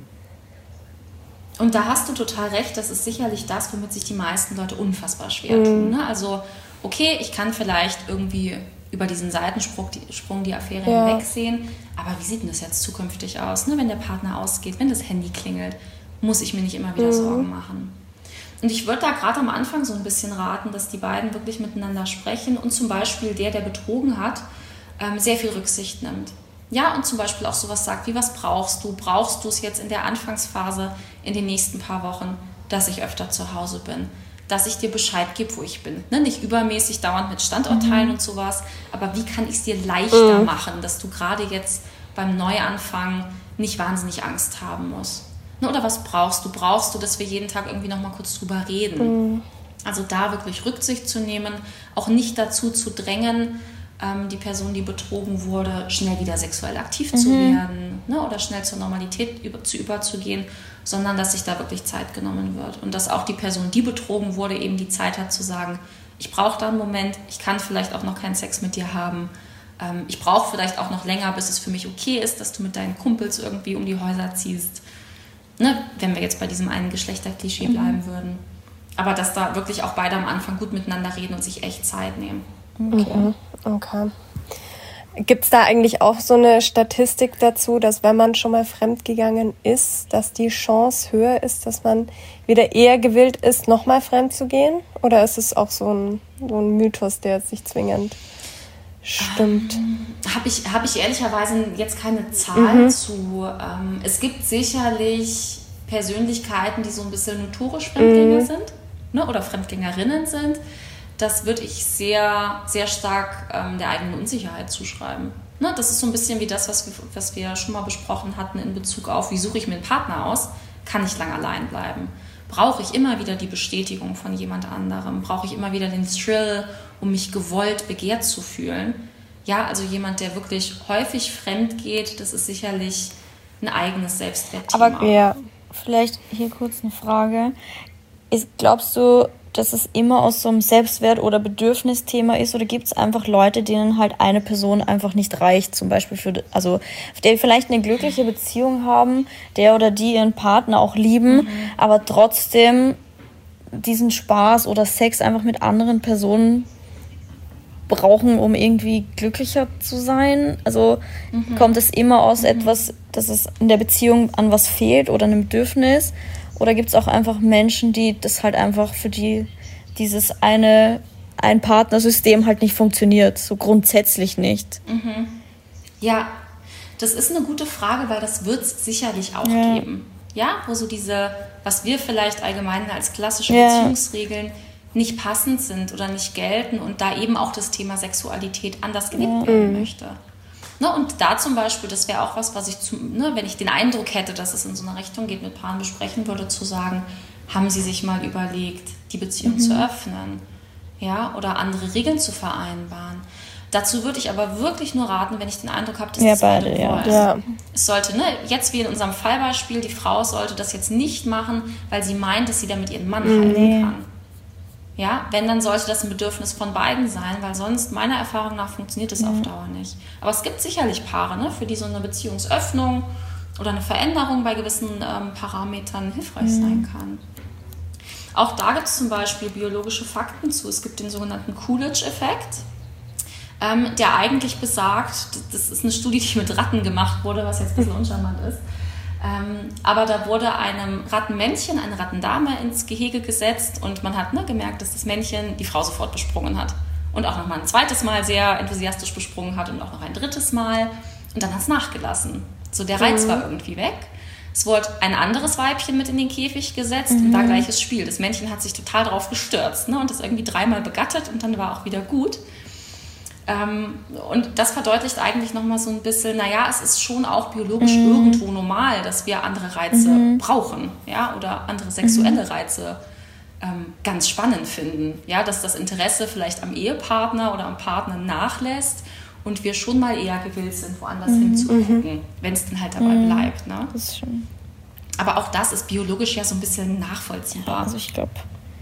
Und da hast du total recht, das ist sicherlich das, womit sich die meisten Leute unfassbar schwer mhm. tun. Ne? Also okay, ich kann vielleicht irgendwie über diesen Seitensprung die, Sprung, die Affäre ja. hinwegsehen, aber wie sieht denn das jetzt zukünftig aus? Ne? Wenn der Partner ausgeht, wenn das Handy klingelt, muss ich mir nicht immer wieder mhm. Sorgen machen. Und ich würde da gerade am Anfang so ein bisschen raten, dass die beiden wirklich miteinander sprechen und zum Beispiel der, der betrogen hat, ähm, sehr viel Rücksicht nimmt. Ja, und zum Beispiel auch sowas sagt, wie was brauchst du? Brauchst du es jetzt in der Anfangsphase in den nächsten paar Wochen, dass ich öfter zu Hause bin? dass ich dir Bescheid gebe, wo ich bin. Ne? Nicht übermäßig dauernd mit Standortteilen mhm. und sowas, aber wie kann ich es dir leichter mhm. machen, dass du gerade jetzt beim Neuanfang nicht wahnsinnig Angst haben musst. Ne? Oder was brauchst du? Brauchst du, dass wir jeden Tag irgendwie nochmal kurz drüber reden? Mhm. Also da wirklich Rücksicht zu nehmen, auch nicht dazu zu drängen, ähm, die Person, die betrogen wurde, schnell wieder sexuell aktiv mhm. zu werden, ne? Oder schnell zur Normalität über, zu überzugehen, sondern dass sich da wirklich Zeit genommen wird. Und dass auch die Person, die betrogen wurde, eben die Zeit hat zu sagen, ich brauche da einen Moment, ich kann vielleicht auch noch keinen Sex mit dir haben, ähm, ich brauche vielleicht auch noch länger, bis es für mich okay ist, dass du mit deinen Kumpels irgendwie um die Häuser ziehst, ne? Wenn wir jetzt bei diesem einen Geschlechterklischee mhm. bleiben würden. Aber dass da wirklich auch beide am Anfang gut miteinander reden und sich echt Zeit nehmen. Okay. Mhm. Okay. Gibt es da eigentlich auch so eine Statistik dazu, dass wenn man schon mal fremdgegangen ist, dass die Chance höher ist, dass man wieder eher gewillt ist, nochmal fremd zu gehen? Oder ist es auch so ein, so ein Mythos, der jetzt nicht zwingend stimmt? Ähm, habe ich, hab ich ehrlicherweise jetzt keine Zahl mhm. zu. Ähm, es gibt sicherlich Persönlichkeiten, die so ein bisschen notorisch Fremdgänger mhm. sind, ne, oder Fremdgängerinnen sind. Das würde ich sehr, sehr stark ähm, der eigenen Unsicherheit zuschreiben. Ne, das ist so ein bisschen wie das, was wir, was wir schon mal besprochen hatten in Bezug auf, wie suche ich mir einen Partner aus? Kann ich lang allein bleiben? Brauche ich immer wieder die Bestätigung von jemand anderem? Brauche ich immer wieder den Thrill, um mich gewollt, begehrt zu fühlen? Ja, also jemand, der wirklich häufig fremd geht, das ist sicherlich ein eigenes Selbstwertthema. Aber ja, vielleicht hier kurz eine Frage. Ist, glaubst du, dass es immer aus so einem Selbstwert- oder Bedürfnisthema ist, oder gibt es einfach Leute, denen halt eine Person einfach nicht reicht, zum Beispiel für, also die vielleicht eine glückliche Beziehung haben, der oder die ihren Partner auch lieben, mhm. aber trotzdem diesen Spaß oder Sex einfach mit anderen Personen brauchen, um irgendwie glücklicher zu sein? Also mhm. kommt es immer aus mhm. etwas, dass es in der Beziehung an was fehlt oder einem Bedürfnis? Oder gibt es auch einfach Menschen, die das halt einfach für die dieses eine Ein-Partner-System halt nicht funktioniert, so grundsätzlich nicht? Mhm. Ja, das ist eine gute Frage, weil das wird es sicherlich auch ja. geben. Ja, wo so diese, was wir vielleicht allgemein als klassische ja. Beziehungsregeln nicht passend sind oder nicht gelten und da eben auch das Thema Sexualität anders gelebt ja. werden möchte. Ne, und da zum Beispiel, das wäre auch was, was ich, zu, ne, wenn ich den Eindruck hätte, dass es in so eine Richtung geht, mit Paaren besprechen würde, zu sagen, haben sie sich mal überlegt, die Beziehung mhm. zu öffnen, ja, oder andere Regeln zu vereinbaren. Dazu würde ich aber wirklich nur raten, wenn ich den Eindruck habe, dass ja, das beide wollen. Ja. Ja. Es sollte, ne, jetzt wie in unserem Fallbeispiel, die Frau sollte das jetzt nicht machen, weil sie meint, dass sie damit ihren Mann nee. halten kann. Ja, wenn, dann sollte das ein Bedürfnis von beiden sein, weil sonst, meiner Erfahrung nach, funktioniert das mhm. auf Dauer nicht. Aber es gibt sicherlich Paare, ne, für die so eine Beziehungsöffnung oder eine Veränderung bei gewissen ähm, Parametern hilfreich mhm. sein kann. Auch da gibt es zum Beispiel biologische Fakten zu. Es gibt den sogenannten Coolidge-Effekt, ähm, der eigentlich besagt, das ist eine Studie, die mit Ratten gemacht wurde, was jetzt ein bisschen uncharmant ist, Ähm, aber da wurde einem Rattenmännchen, eine Rattendame ins Gehege gesetzt und man hat ne, gemerkt, dass das Männchen die Frau sofort besprungen hat. Und auch nochmal ein zweites Mal sehr enthusiastisch besprungen hat und auch noch ein drittes Mal. Und dann hat es nachgelassen. So, der Reiz mhm. war irgendwie weg. Es wurde ein anderes Weibchen mit in den Käfig gesetzt mhm. und da gleiches Spiel. Das Männchen hat sich total drauf gestürzt, ne, und das irgendwie dreimal begattet und dann war auch wieder gut. Ähm, und das verdeutlicht eigentlich nochmal so ein bisschen, naja, es ist schon auch biologisch mhm. irgendwo normal, dass wir andere Reize mhm. brauchen, ja, oder andere sexuelle Reize ähm, ganz spannend finden, ja, dass das Interesse vielleicht am Ehepartner oder am Partner nachlässt und wir schon mal eher gewillt sind, woanders mhm. hinzugucken, wenn es dann halt dabei mhm. bleibt, ne? Das ist schon. Aber auch das ist biologisch ja so ein bisschen nachvollziehbar. Ja, also ich glaube,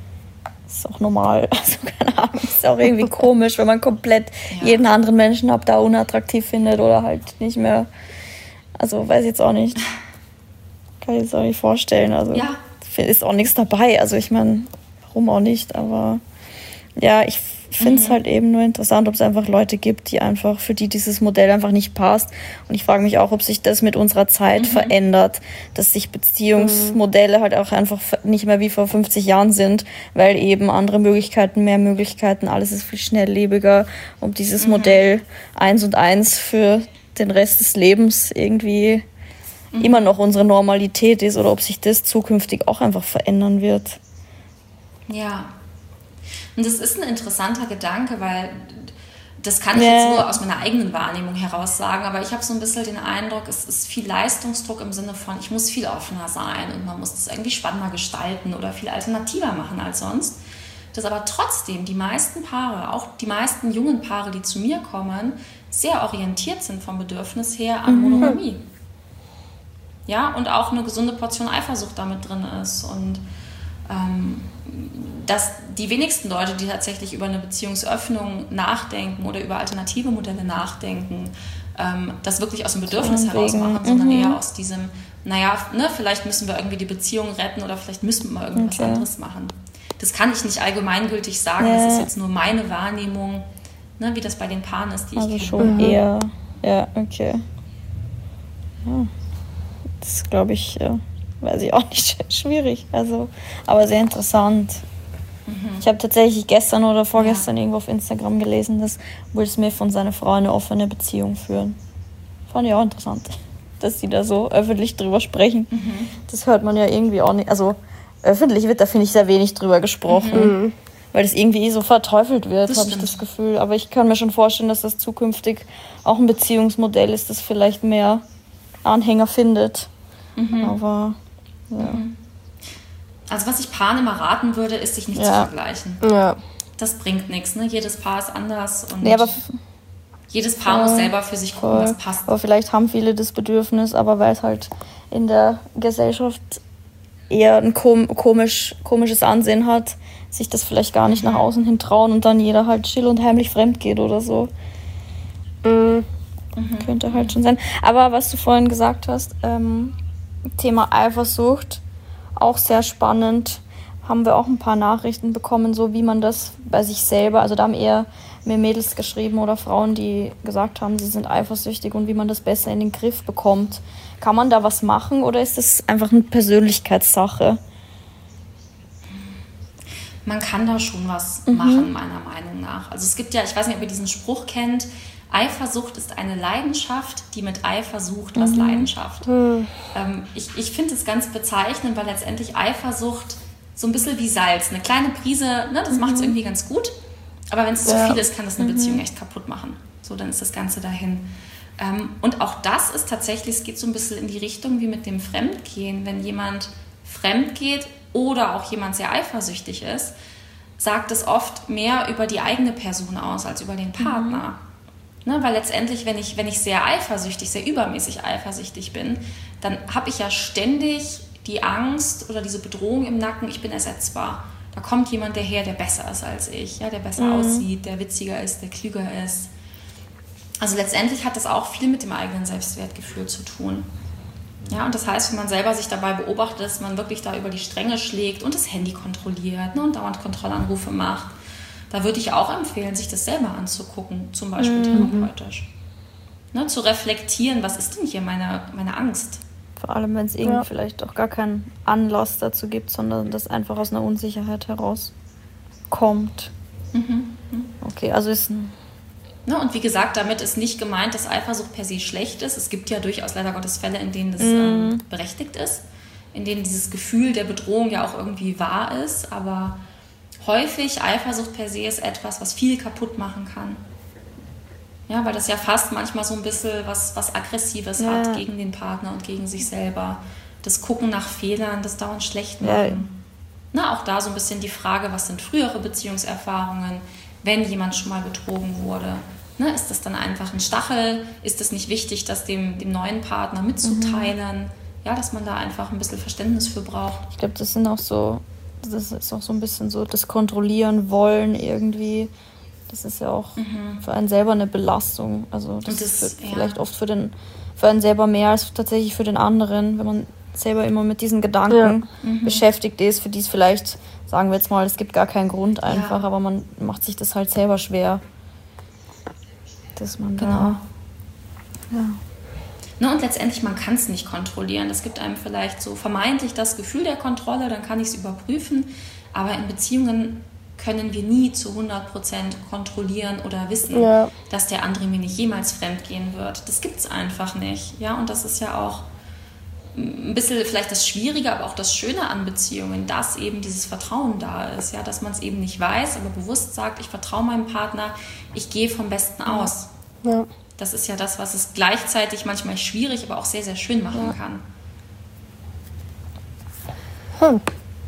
ist auch normal, also keine Ahnung, ist auch irgendwie komisch, wenn man komplett ja. jeden anderen Menschen ab da unattraktiv findet oder halt nicht mehr, also weiß ich jetzt auch nicht, kann ich jetzt auch nicht vorstellen, also ja. ist auch nichts dabei, also ich meine, warum auch nicht, aber ja, ich finde es mhm. halt eben nur interessant, ob es einfach Leute gibt, die einfach, für die dieses Modell einfach nicht passt. Und ich frage mich auch, ob sich das mit unserer Zeit mhm. verändert, dass sich Beziehungsmodelle mhm. halt auch einfach nicht mehr wie vor fünfzig Jahren sind, weil eben andere Möglichkeiten, mehr Möglichkeiten, alles ist viel schnelllebiger, ob dieses mhm. Modell eins und eins für den Rest des Lebens irgendwie mhm. immer noch unsere Normalität ist oder ob sich das zukünftig auch einfach verändern wird. Ja. Und das ist ein interessanter Gedanke, weil das kann ich Ja. jetzt nur aus meiner eigenen Wahrnehmung heraus sagen, aber ich habe so ein bisschen den Eindruck, es ist viel Leistungsdruck im Sinne von, ich muss viel offener sein und man muss es irgendwie spannender gestalten oder viel alternativer machen als sonst. Dass aber trotzdem die meisten Paare, auch die meisten jungen Paare, die zu mir kommen, sehr orientiert sind vom Bedürfnis her an Monogamie. Ja, und auch eine gesunde Portion Eifersucht damit drin ist. Und ähm, dass die wenigsten Leute, die tatsächlich über eine Beziehungsöffnung nachdenken oder über alternative Modelle nachdenken, ähm, das wirklich aus dem Bedürfnis heraus machen, sondern mhm. eher aus diesem, naja, ne, vielleicht müssen wir irgendwie die Beziehung retten oder vielleicht müssen wir mal irgendwas Okay. anderes machen. Das kann ich nicht allgemeingültig sagen, Ja. das ist jetzt nur meine Wahrnehmung, ne, wie das bei den Paaren ist, die Also ich kenne. schon eher, ja, okay. Ja. Das glaube ich, ja, weiß ich auch nicht, schwierig. Also, aber sehr interessant. Ich habe tatsächlich gestern oder vorgestern irgendwo auf Instagram gelesen, dass Will Smith und seine Frau eine offene Beziehung führen. Fand ich auch interessant, dass die da so öffentlich drüber sprechen. Mhm. Das hört man ja irgendwie auch nicht. Also öffentlich wird da, finde ich, sehr wenig drüber gesprochen. Mhm. Weil das irgendwie so verteufelt wird, Das habe ich stimmt. das Gefühl. Aber ich kann mir schon vorstellen, dass das zukünftig auch ein Beziehungsmodell ist, das vielleicht mehr Anhänger findet. Mhm. Aber ja. Also was ich Paaren immer raten würde, ist, sich nicht Ja. zu vergleichen. Ja. Das bringt nichts, ne? Jedes Paar ist anders und Nee, aber, jedes Paar muss selber für sich gucken, was passt. aber vielleicht haben viele das Bedürfnis, aber weil es halt in der Gesellschaft eher ein kom- komisch, komisches Ansehen hat, sich das vielleicht gar nicht nach außen hin trauen und dann jeder halt still und heimlich fremd geht oder so. Mhm. Könnte halt schon sein. Aber was du vorhin gesagt hast, ähm, Thema Eifersucht, auch sehr spannend. Haben wir auch ein paar Nachrichten bekommen, so wie man das bei sich selber, also da haben eher mir Mädels geschrieben oder Frauen, die gesagt haben, sie sind eifersüchtig und wie man das besser in den Griff bekommt. Kann man da was machen oder ist das einfach eine Persönlichkeitssache? Man kann da schon was machen, meiner Meinung nach. Also es gibt ja, ich weiß nicht, ob ihr diesen Spruch kennt, Eifersucht ist eine Leidenschaft, die mit Eifer sucht, was Leidenschaft. Ähm, ich ich finde es ganz bezeichnend, weil letztendlich Eifersucht so ein bisschen wie Salz, eine kleine Prise, ne, das macht es irgendwie ganz gut, aber wenn es Ja. zu viel ist, kann das eine Beziehung echt kaputt machen. So, dann ist das Ganze dahin. Ähm, und auch das ist tatsächlich, es geht so ein bisschen in die Richtung wie mit dem Fremdgehen. Wenn jemand fremd geht oder auch jemand sehr eifersüchtig ist, sagt es oft mehr über die eigene Person aus als über den Partner. Ne, weil letztendlich, wenn ich, wenn ich sehr eifersüchtig, sehr übermäßig eifersüchtig bin, dann habe ich ja ständig die Angst oder diese Bedrohung im Nacken, ich bin ersetzbar. Da kommt jemand daher, der besser ist als ich, ja, der besser Mhm. aussieht, der witziger ist, der klüger ist. Also letztendlich hat das auch viel mit dem eigenen Selbstwertgefühl zu tun. Ja, und das heißt, wenn man selber sich dabei beobachtet, dass man wirklich da über die Stränge schlägt und das Handy kontrolliert, ne, und dauernd Kontrollanrufe macht, da würde ich auch empfehlen, sich das selber anzugucken, zum Beispiel Mhm. therapeutisch. Ne, zu reflektieren, was ist denn hier meine, meine Angst? Vor allem, wenn es irgendwie Ja. vielleicht auch gar keinen Anlass dazu gibt, sondern das einfach aus einer Unsicherheit heraus kommt. Okay, also ist ein... Ne, und wie gesagt, damit ist nicht gemeint, dass Eifersucht per se schlecht ist. Es gibt ja durchaus leider Gottes Fälle, in denen das Mhm. ähm, berechtigt ist, in denen dieses Gefühl der Bedrohung ja auch irgendwie wahr ist, aber häufig Eifersucht per se ist etwas, was viel kaputt machen kann. Ja, weil das ja fast manchmal so ein bisschen was, was Aggressives Ja. hat gegen den Partner und gegen sich selber. Das Gucken nach Fehlern, das dauernd schlecht Ja. machen. Na, auch da so ein bisschen die Frage, was sind frühere Beziehungserfahrungen, wenn jemand schon mal betrogen wurde. Ne, ist das dann einfach ein Stachel? Ist es nicht wichtig, das dem, dem neuen Partner mitzuteilen? Ja, dass man da einfach ein bisschen Verständnis für braucht. Ich glaube, das sind auch so, das ist auch so ein bisschen so das Kontrollieren wollen irgendwie. Das ist ja auch für einen selber eine Belastung. Also das, Und das- ist ja. vielleicht oft für den für einen selber mehr als tatsächlich für den anderen, wenn man selber immer mit diesen Gedanken beschäftigt ist, für die es vielleicht, sagen wir jetzt mal, es gibt gar keinen Grund einfach, Ja. aber man macht sich das halt selber schwer. Dass man Genau. da... Ja. Ne, und letztendlich, man kann es nicht kontrollieren. Das gibt einem vielleicht so vermeintlich das Gefühl der Kontrolle, dann kann ich es überprüfen. Aber in Beziehungen können wir nie zu hundert Prozent kontrollieren oder wissen, Ja. dass der andere mir nicht jemals fremd gehen wird. Das gibt es einfach nicht. Ja, und das ist ja auch ein bisschen vielleicht das Schwierige, aber auch das Schöne an Beziehungen, dass eben dieses Vertrauen da ist, ja, dass man es eben nicht weiß, aber bewusst sagt, ich vertraue meinem Partner, ich gehe vom Besten aus. Ja. Das ist ja das, was es gleichzeitig manchmal schwierig, aber auch sehr, sehr schön machen Ja. kann. Hm.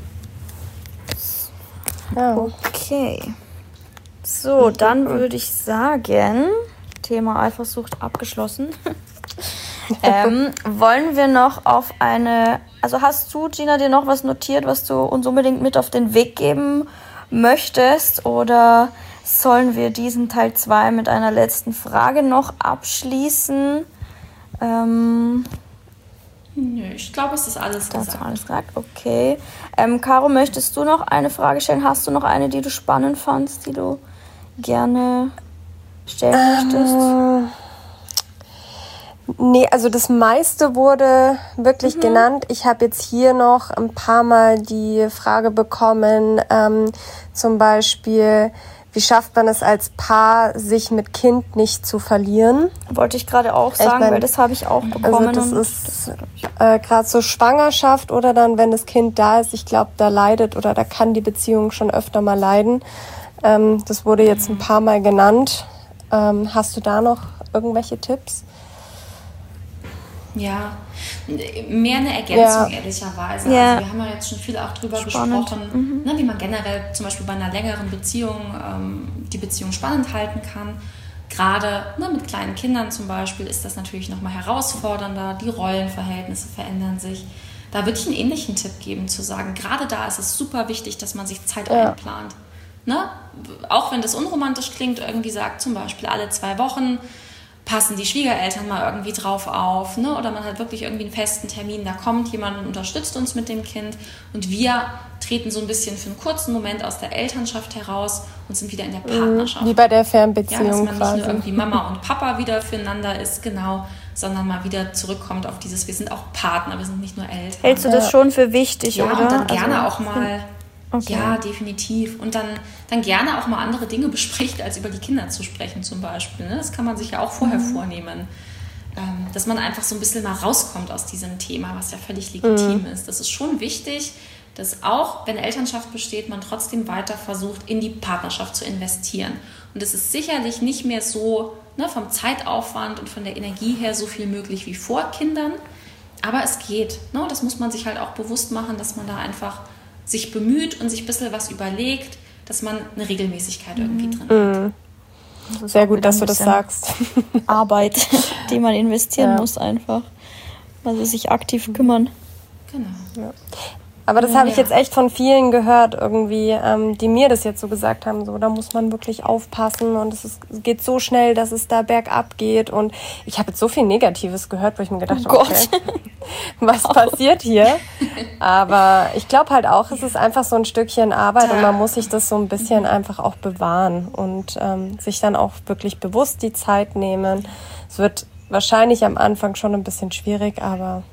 Ja. Okay. So, dann würde ich sagen, Thema Eifersucht abgeschlossen. ähm, wollen wir noch auf eine... Also hast du, Gina, dir noch was notiert, was du uns unbedingt mit auf den Weg geben möchtest? Oder sollen wir diesen Teil zwei mit einer letzten Frage noch abschließen? Ähm... Nö, ich glaube, es ist alles Das gesagt. hast du alles gesagt, okay. Ähm, Caro, möchtest du noch eine Frage stellen? Hast du noch eine, die du spannend fandst, die du gerne stellen möchtest? Ähm, nee, also das meiste wurde wirklich mhm. genannt. Ich habe jetzt hier noch ein paar Mal die Frage bekommen, ähm, zum Beispiel, wie schafft man es als Paar, sich mit Kind nicht zu verlieren? Wollte ich gerade auch sagen, ich mein, weil das habe ich auch bekommen. Also das und ist das äh, gerade so Schwangerschaft oder dann, wenn das Kind da ist, ich glaube, da leidet oder da kann die Beziehung schon öfter mal leiden. Ähm, das wurde jetzt ein paar Mal genannt. Ähm, hast du da noch irgendwelche Tipps? Ja, mehr eine Ergänzung, ja. ehrlicherweise. Ja. Also wir haben ja jetzt schon viel auch drüber Spannend. gesprochen, mhm. ne, wie man generell zum Beispiel bei einer längeren Beziehung ähm, die Beziehung spannend halten kann. Gerade ne, mit kleinen Kindern zum Beispiel ist das natürlich nochmal herausfordernder. Die Rollenverhältnisse verändern sich. Da würde ich einen ähnlichen Tipp geben, zu sagen, gerade da ist es super wichtig, dass man sich Zeit ja. einplant. Ne? Auch wenn das unromantisch klingt, irgendwie sagt zum Beispiel alle zwei Wochen, passen die Schwiegereltern mal irgendwie drauf auf, ne? Oder man hat wirklich irgendwie einen festen Termin, da kommt jemand und unterstützt uns mit dem Kind und wir treten so ein bisschen für einen kurzen Moment aus der Elternschaft heraus und sind wieder in der Partnerschaft. Wie bei der Fernbeziehung, ja, dass man quasi. nicht nur irgendwie Mama und Papa wieder füreinander ist, genau, sondern mal wieder zurückkommt auf dieses, wir sind auch Partner, wir sind nicht nur Eltern. Hältst du das schon für wichtig, ja, oder? Ja, und dann gerne also, auch mal... Okay. Ja, definitiv. Und dann, dann gerne auch mal andere Dinge bespricht, als über die Kinder zu sprechen zum Beispiel. Das kann man sich ja auch vorher mhm. vornehmen. Ähm, dass man einfach so ein bisschen mal rauskommt aus diesem Thema, was ja völlig legitim mhm. ist. Das ist schon wichtig, dass auch, wenn Elternschaft besteht, man trotzdem weiter versucht, in die Partnerschaft zu investieren. Und es ist sicherlich nicht mehr so ne, vom Zeitaufwand und von der Energie her so viel möglich wie vor Kindern. Aber es geht. Ne? Das muss man sich halt auch bewusst machen, dass man da einfach sich bemüht und sich ein bisschen was überlegt, dass man eine Regelmäßigkeit irgendwie drin mhm. hat. Sehr gut, dass du das sagst. Arbeit, die man investieren ja. muss einfach. Also sich aktiv kümmern. Genau. Ja. Aber das ja, habe ich ja. jetzt echt von vielen gehört, irgendwie, ähm, die mir das jetzt so gesagt haben. So, da muss man wirklich aufpassen und es, ist, es geht so schnell, dass es da bergab geht. Und ich habe jetzt so viel Negatives gehört, wo ich mir gedacht oh habe, okay, was passiert hier? Aber ich glaube halt auch, es ist einfach so ein Stückchen Arbeit und man muss sich das so ein bisschen einfach auch bewahren und ähm, sich dann auch wirklich bewusst die Zeit nehmen. Es wird wahrscheinlich am Anfang schon ein bisschen schwierig, aber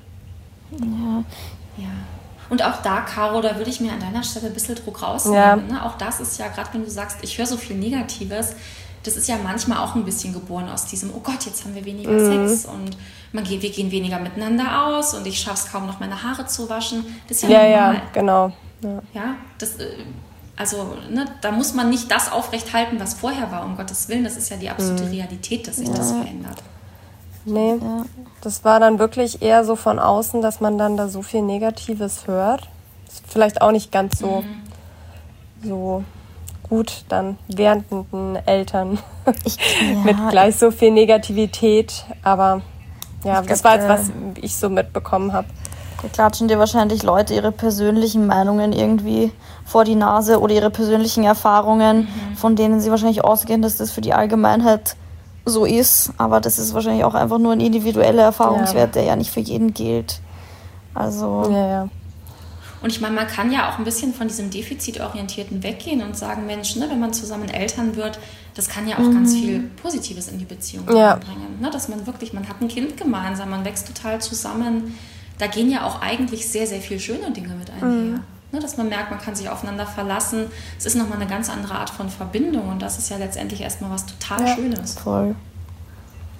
ja, ja. Und auch da, Caro, da würde ich mir an deiner Stelle ein bisschen Druck rausnehmen. Ja. Ne? Auch das ist ja, gerade wenn du sagst, ich höre so viel Negatives, das ist ja manchmal auch ein bisschen geboren aus diesem, oh Gott, jetzt haben wir weniger mhm. Sex und man geht, wir gehen weniger miteinander aus und ich schaffe es kaum noch, meine Haare zu waschen. Das ist ja, ja normal. Ja, genau. Ja, ja das, also ne, da muss man nicht das aufrechthalten, was vorher war, um Gottes Willen. Das ist ja die absolute mhm. Realität, dass sich ja. das verändert. Nee, ja. das war dann wirklich eher so von außen, dass man dann da so viel Negatives hört. Ist vielleicht auch nicht ganz so, mhm. so gut dann währenden Eltern ich, ja. mit gleich so viel Negativität. Aber ja, ich das glaub, war jetzt, was ich so mitbekommen habe. Da klatschen dir wahrscheinlich Leute ihre persönlichen Meinungen irgendwie vor die Nase oder ihre persönlichen Erfahrungen, mhm. von denen sie wahrscheinlich ausgehen, dass das für die Allgemeinheit so ist, aber das ist wahrscheinlich auch einfach nur ein individueller Erfahrungswert, ja. der ja nicht für jeden gilt. Also ja, ja. Und ich meine, man kann ja auch ein bisschen von diesem Defizitorientierten weggehen und sagen, Mensch, ne, wenn man zusammen Eltern wird, das kann ja auch mhm. ganz viel Positives in die Beziehung ja. bringen. Ne, dass man wirklich, man hat ein Kind gemeinsam, man wächst total zusammen. Da gehen ja auch eigentlich sehr, sehr viel schöne Dinge mit einher. Mhm. Ne, dass man merkt, man kann sich aufeinander verlassen. Es ist nochmal eine ganz andere Art von Verbindung und das ist ja letztendlich erstmal was total ja, Schönes. Voll.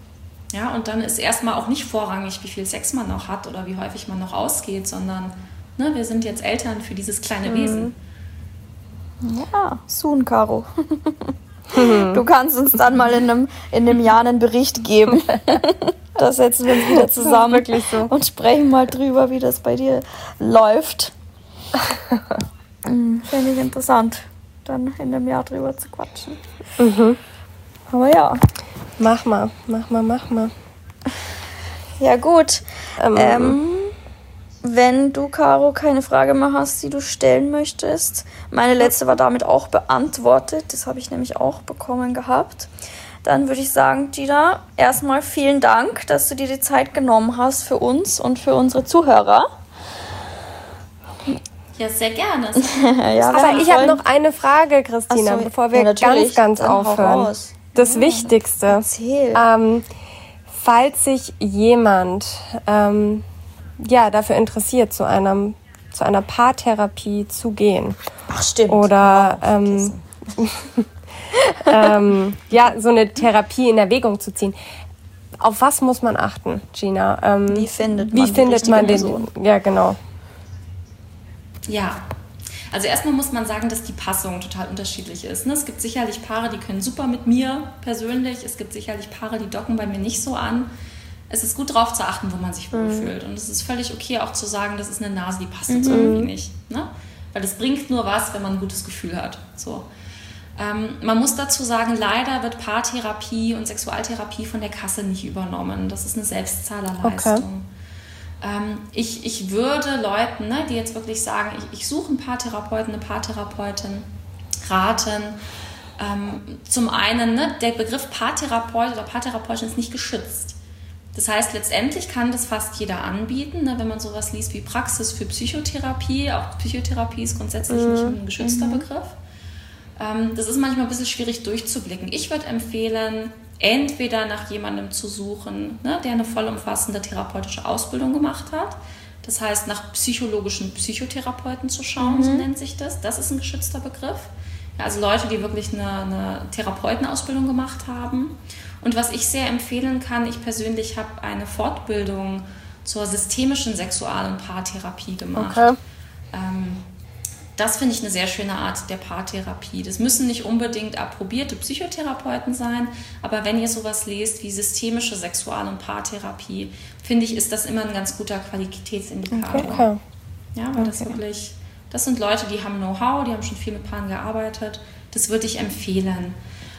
Ja, und dann ist erstmal auch nicht vorrangig, wie viel Sex man noch hat oder wie häufig man noch ausgeht, sondern ne, wir sind jetzt Eltern für dieses kleine Wesen. Ja, soon, Caro. Du kannst uns dann mal in einem, in einem Jahr einen Bericht geben. Da setzen wir uns wieder zusammen wirklich so. und sprechen mal drüber, wie das bei dir läuft. Finde ich interessant, dann in einem Jahr drüber zu quatschen. Mhm. Aber ja. Mach mal, mach mal, mach mal. Ja gut. Ähm, Ähm, wenn du, Caro, keine Frage mehr hast, die du stellen möchtest. Meine letzte war damit auch beantwortet. Das habe ich nämlich auch bekommen gehabt. Dann würde ich sagen, Gina, erstmal vielen Dank, dass du dir die Zeit genommen hast für uns und für unsere Zuhörer. Ja, sehr gerne. Ja, Aber ich habe noch eine Frage, Christina, Ach so, bevor wir ja, ganz, ganz Dann hau aufhören. raus. Das Wichtigste. Erzähl. Ähm, falls sich jemand ähm, ja, dafür interessiert, zu, einem, zu einer Paartherapie zu gehen. Ach, stimmt. Oder Oh, ähm, ähm, ja, so eine Therapie in Erwägung zu ziehen. Auf was muss man achten, Gina? Ähm, Wie findet wie man die findet richtige man den? Person? Ja, genau. Ja, also erstmal muss man sagen, dass die Passung total unterschiedlich ist. Ne? Es gibt sicherlich Paare, die können super mit mir persönlich. Es gibt sicherlich Paare, die docken bei mir nicht so an. Es ist gut darauf zu achten, wo man sich wohlfühlt. Und es ist völlig okay auch zu sagen, das ist eine Nase, die passt jetzt irgendwie nicht. Ne? Weil es bringt nur was, wenn man ein gutes Gefühl hat. So. Ähm, man muss dazu sagen, leider wird Paartherapie und Sexualtherapie von der Kasse nicht übernommen. Das ist eine Selbstzahlerleistung. Okay. Ähm, ich, ich würde Leuten, ne, die jetzt wirklich sagen, ich, ich suche einen Paartherapeuten, eine Paartherapeutin, raten. Ähm, zum einen, ne, der Begriff Paartherapeut oder Paartherapeutin ist nicht geschützt. Das heißt, letztendlich kann das fast jeder anbieten, ne, wenn man sowas liest wie Praxis für Psychotherapie. Auch Psychotherapie ist grundsätzlich mhm. nicht ein geschützter mhm. Begriff. Ähm, das ist manchmal ein bisschen schwierig durchzublicken. Ich würde empfehlen, entweder nach jemandem zu suchen, ne, der eine vollumfassende therapeutische Ausbildung gemacht hat. Das heißt, nach psychologischen Psychotherapeuten zu schauen, mhm. so nennt sich das. Das ist ein geschützter Begriff. Ja, also Leute, die wirklich eine, eine Therapeutenausbildung gemacht haben. Und was ich sehr empfehlen kann, ich persönlich habe eine Fortbildung zur systemischen Sexual- und Paartherapie gemacht. Okay. Ähm, Das finde ich eine sehr schöne Art der Paartherapie. Das müssen nicht unbedingt approbierte Psychotherapeuten sein, aber wenn ihr sowas lest wie systemische Sexual- und Paartherapie, finde ich, ist das immer ein ganz guter Qualitätsindikator. Okay. Ja, weil okay. das wirklich, das sind Leute, die haben Know-how, die haben schon viel mit Paaren gearbeitet. Das würde ich empfehlen.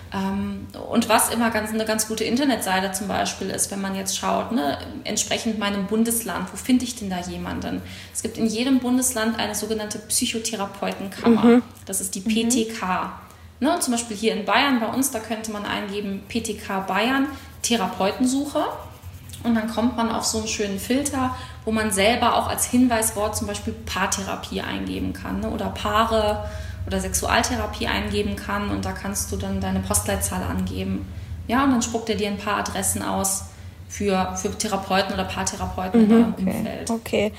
Und was immer ganz, eine ganz gute Internetseite zum Beispiel ist, wenn man jetzt schaut, ne, entsprechend meinem Bundesland, wo finde ich denn da jemanden? Es gibt in jedem Bundesland eine sogenannte Psychotherapeutenkammer. Mhm. Das ist die P T K. Mhm. Ne, zum Beispiel hier in Bayern bei uns, da könnte man eingeben P T K Bayern, Therapeutensuche. Und dann kommt man auf so einen schönen Filter, wo man selber auch als Hinweiswort zum Beispiel Paartherapie eingeben kann, ne, oder Paare oder Sexualtherapie eingeben kann und da kannst du dann deine Postleitzahl angeben. Ja, und dann spuckt er dir ein paar Adressen aus für, für Therapeuten oder Paartherapeuten mhm, in eurem okay. Umfeld. Okay.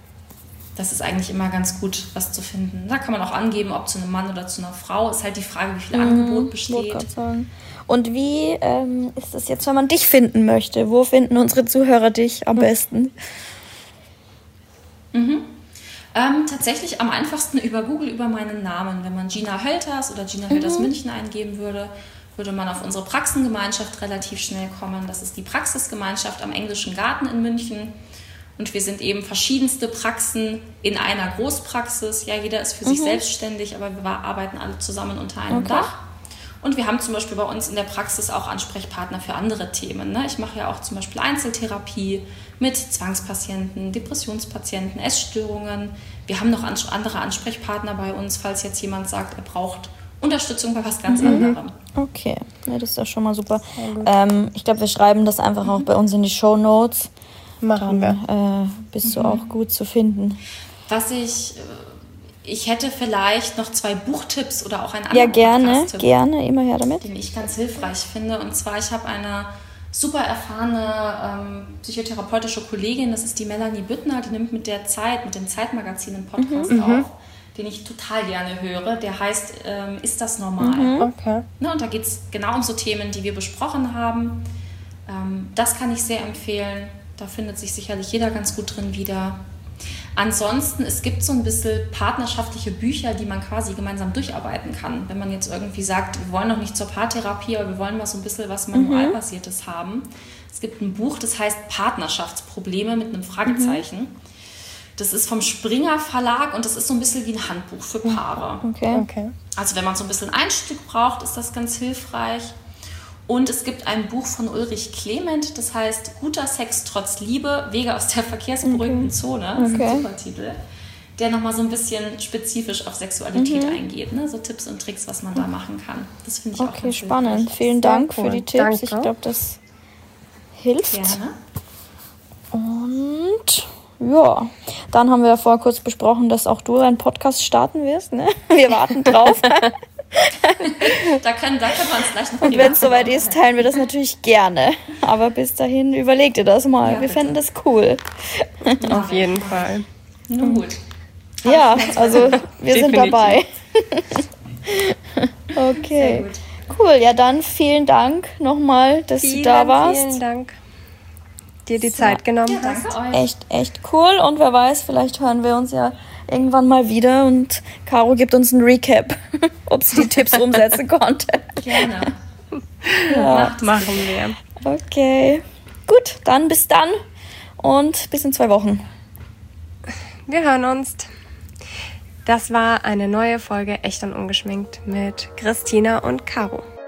Das ist eigentlich immer ganz gut, was zu finden. Da kann man auch angeben, ob zu einem Mann oder zu einer Frau. Ist halt die Frage, wie viel mhm, Angebot besteht. Und wie ähm, ist das jetzt, wenn man dich finden möchte? Wo finden unsere Zuhörer dich am mhm. besten? Mhm. Ähm, tatsächlich am einfachsten über Google, über meinen Namen. Wenn man Gina Hölters oder Gina Hölters mhm. München eingeben würde, würde man auf unsere Praxengemeinschaft relativ schnell kommen. Das ist die Praxisgemeinschaft am Englischen Garten in München. Und wir sind eben verschiedenste Praxen in einer Großpraxis. Ja, jeder ist für mhm. sich selbstständig, aber wir arbeiten alle zusammen unter einem okay. Dach. Und wir haben zum Beispiel bei uns in der Praxis auch Ansprechpartner für andere Themen. Ne? Ich mache ja auch zum Beispiel Einzeltherapie mit Zwangspatienten, Depressionspatienten, Essstörungen. Wir haben noch andere Ansprechpartner bei uns, falls jetzt jemand sagt, er braucht Unterstützung bei was ganz mhm. anderem. Okay, ja, das ist ja schon mal super. Ähm, ich glaube, wir schreiben das einfach mhm. auch bei uns in die Shownotes. Machen Dann, wir. Äh, bist mhm. du auch gut zu finden. Was ich... Ich hätte vielleicht noch zwei Buchtipps oder auch einen anderen Ja, gerne, Podcast-Tipp, gerne, immer her damit. Den ich ganz hilfreich finde. Und zwar, ich habe eine super erfahrene ähm, psychotherapeutische Kollegin, das ist die Melanie Büttner, die nimmt mit der Zeit, mit dem Zeitmagazin einen Podcast mhm. auf, den ich total gerne höre. Der heißt ähm, Ist das normal? Mhm. Okay. Ne, und da geht es genau um so Themen, die wir besprochen haben. Ähm, das kann ich sehr empfehlen. Da findet sich sicherlich jeder ganz gut drin wieder. Ansonsten, es gibt so ein bisschen partnerschaftliche Bücher, die man quasi gemeinsam durcharbeiten kann. Wenn man jetzt irgendwie sagt, wir wollen noch nicht zur Paartherapie, aber wir wollen mal so ein bisschen was Manualbasiertes mhm. haben. Es gibt ein Buch, das heißt Partnerschaftsprobleme mit einem Fragezeichen. Mhm. Das ist vom Springer Verlag und das ist so ein bisschen wie ein Handbuch für Paare. Okay. Okay. Also wenn man so ein bisschen Einstieg braucht, ist das ganz hilfreich. Und es gibt ein Buch von Ulrich Clement, das heißt Guter Sex trotz Liebe, Wege aus der verkehrsberuhigten okay. Zone. Das okay. ist ein super Titel, der nochmal so ein bisschen spezifisch auf Sexualität mhm. eingeht. Ne? So Tipps und Tricks, was man da machen kann. Das finde ich okay, auch ganz spannend. hilfreich. Vielen Dank cool. für die Tipps. Danke. Ich glaube, das hilft. Gerne. Und ja, dann haben wir ja vorher kurz besprochen, dass auch du einen Podcast starten wirst. Ne? Wir warten drauf. da, können, da können wir uns gleich noch. Und wenn es soweit ist, teilen wir das natürlich gerne. Aber bis dahin überleg dir das mal. Ja, wir fänden das cool. Auf jeden Fall. Nun gut. Ja, also wir sind dabei. Okay. Cool, ja dann vielen Dank nochmal, dass vielen, du da warst. Vielen Dank. Dir die Zeit genommen ja, hast. Euch. Echt, echt cool. Und wer weiß, vielleicht hören wir uns ja irgendwann mal wieder und Caro gibt uns einen Recap, ob sie die Tipps umsetzen konnte. Gerne. Ja. Machen wir. Okay. Gut, dann bis dann und bis in zwei Wochen. Wir hören uns. Das war eine neue Folge Echt und Ungeschminkt mit Christina und Caro.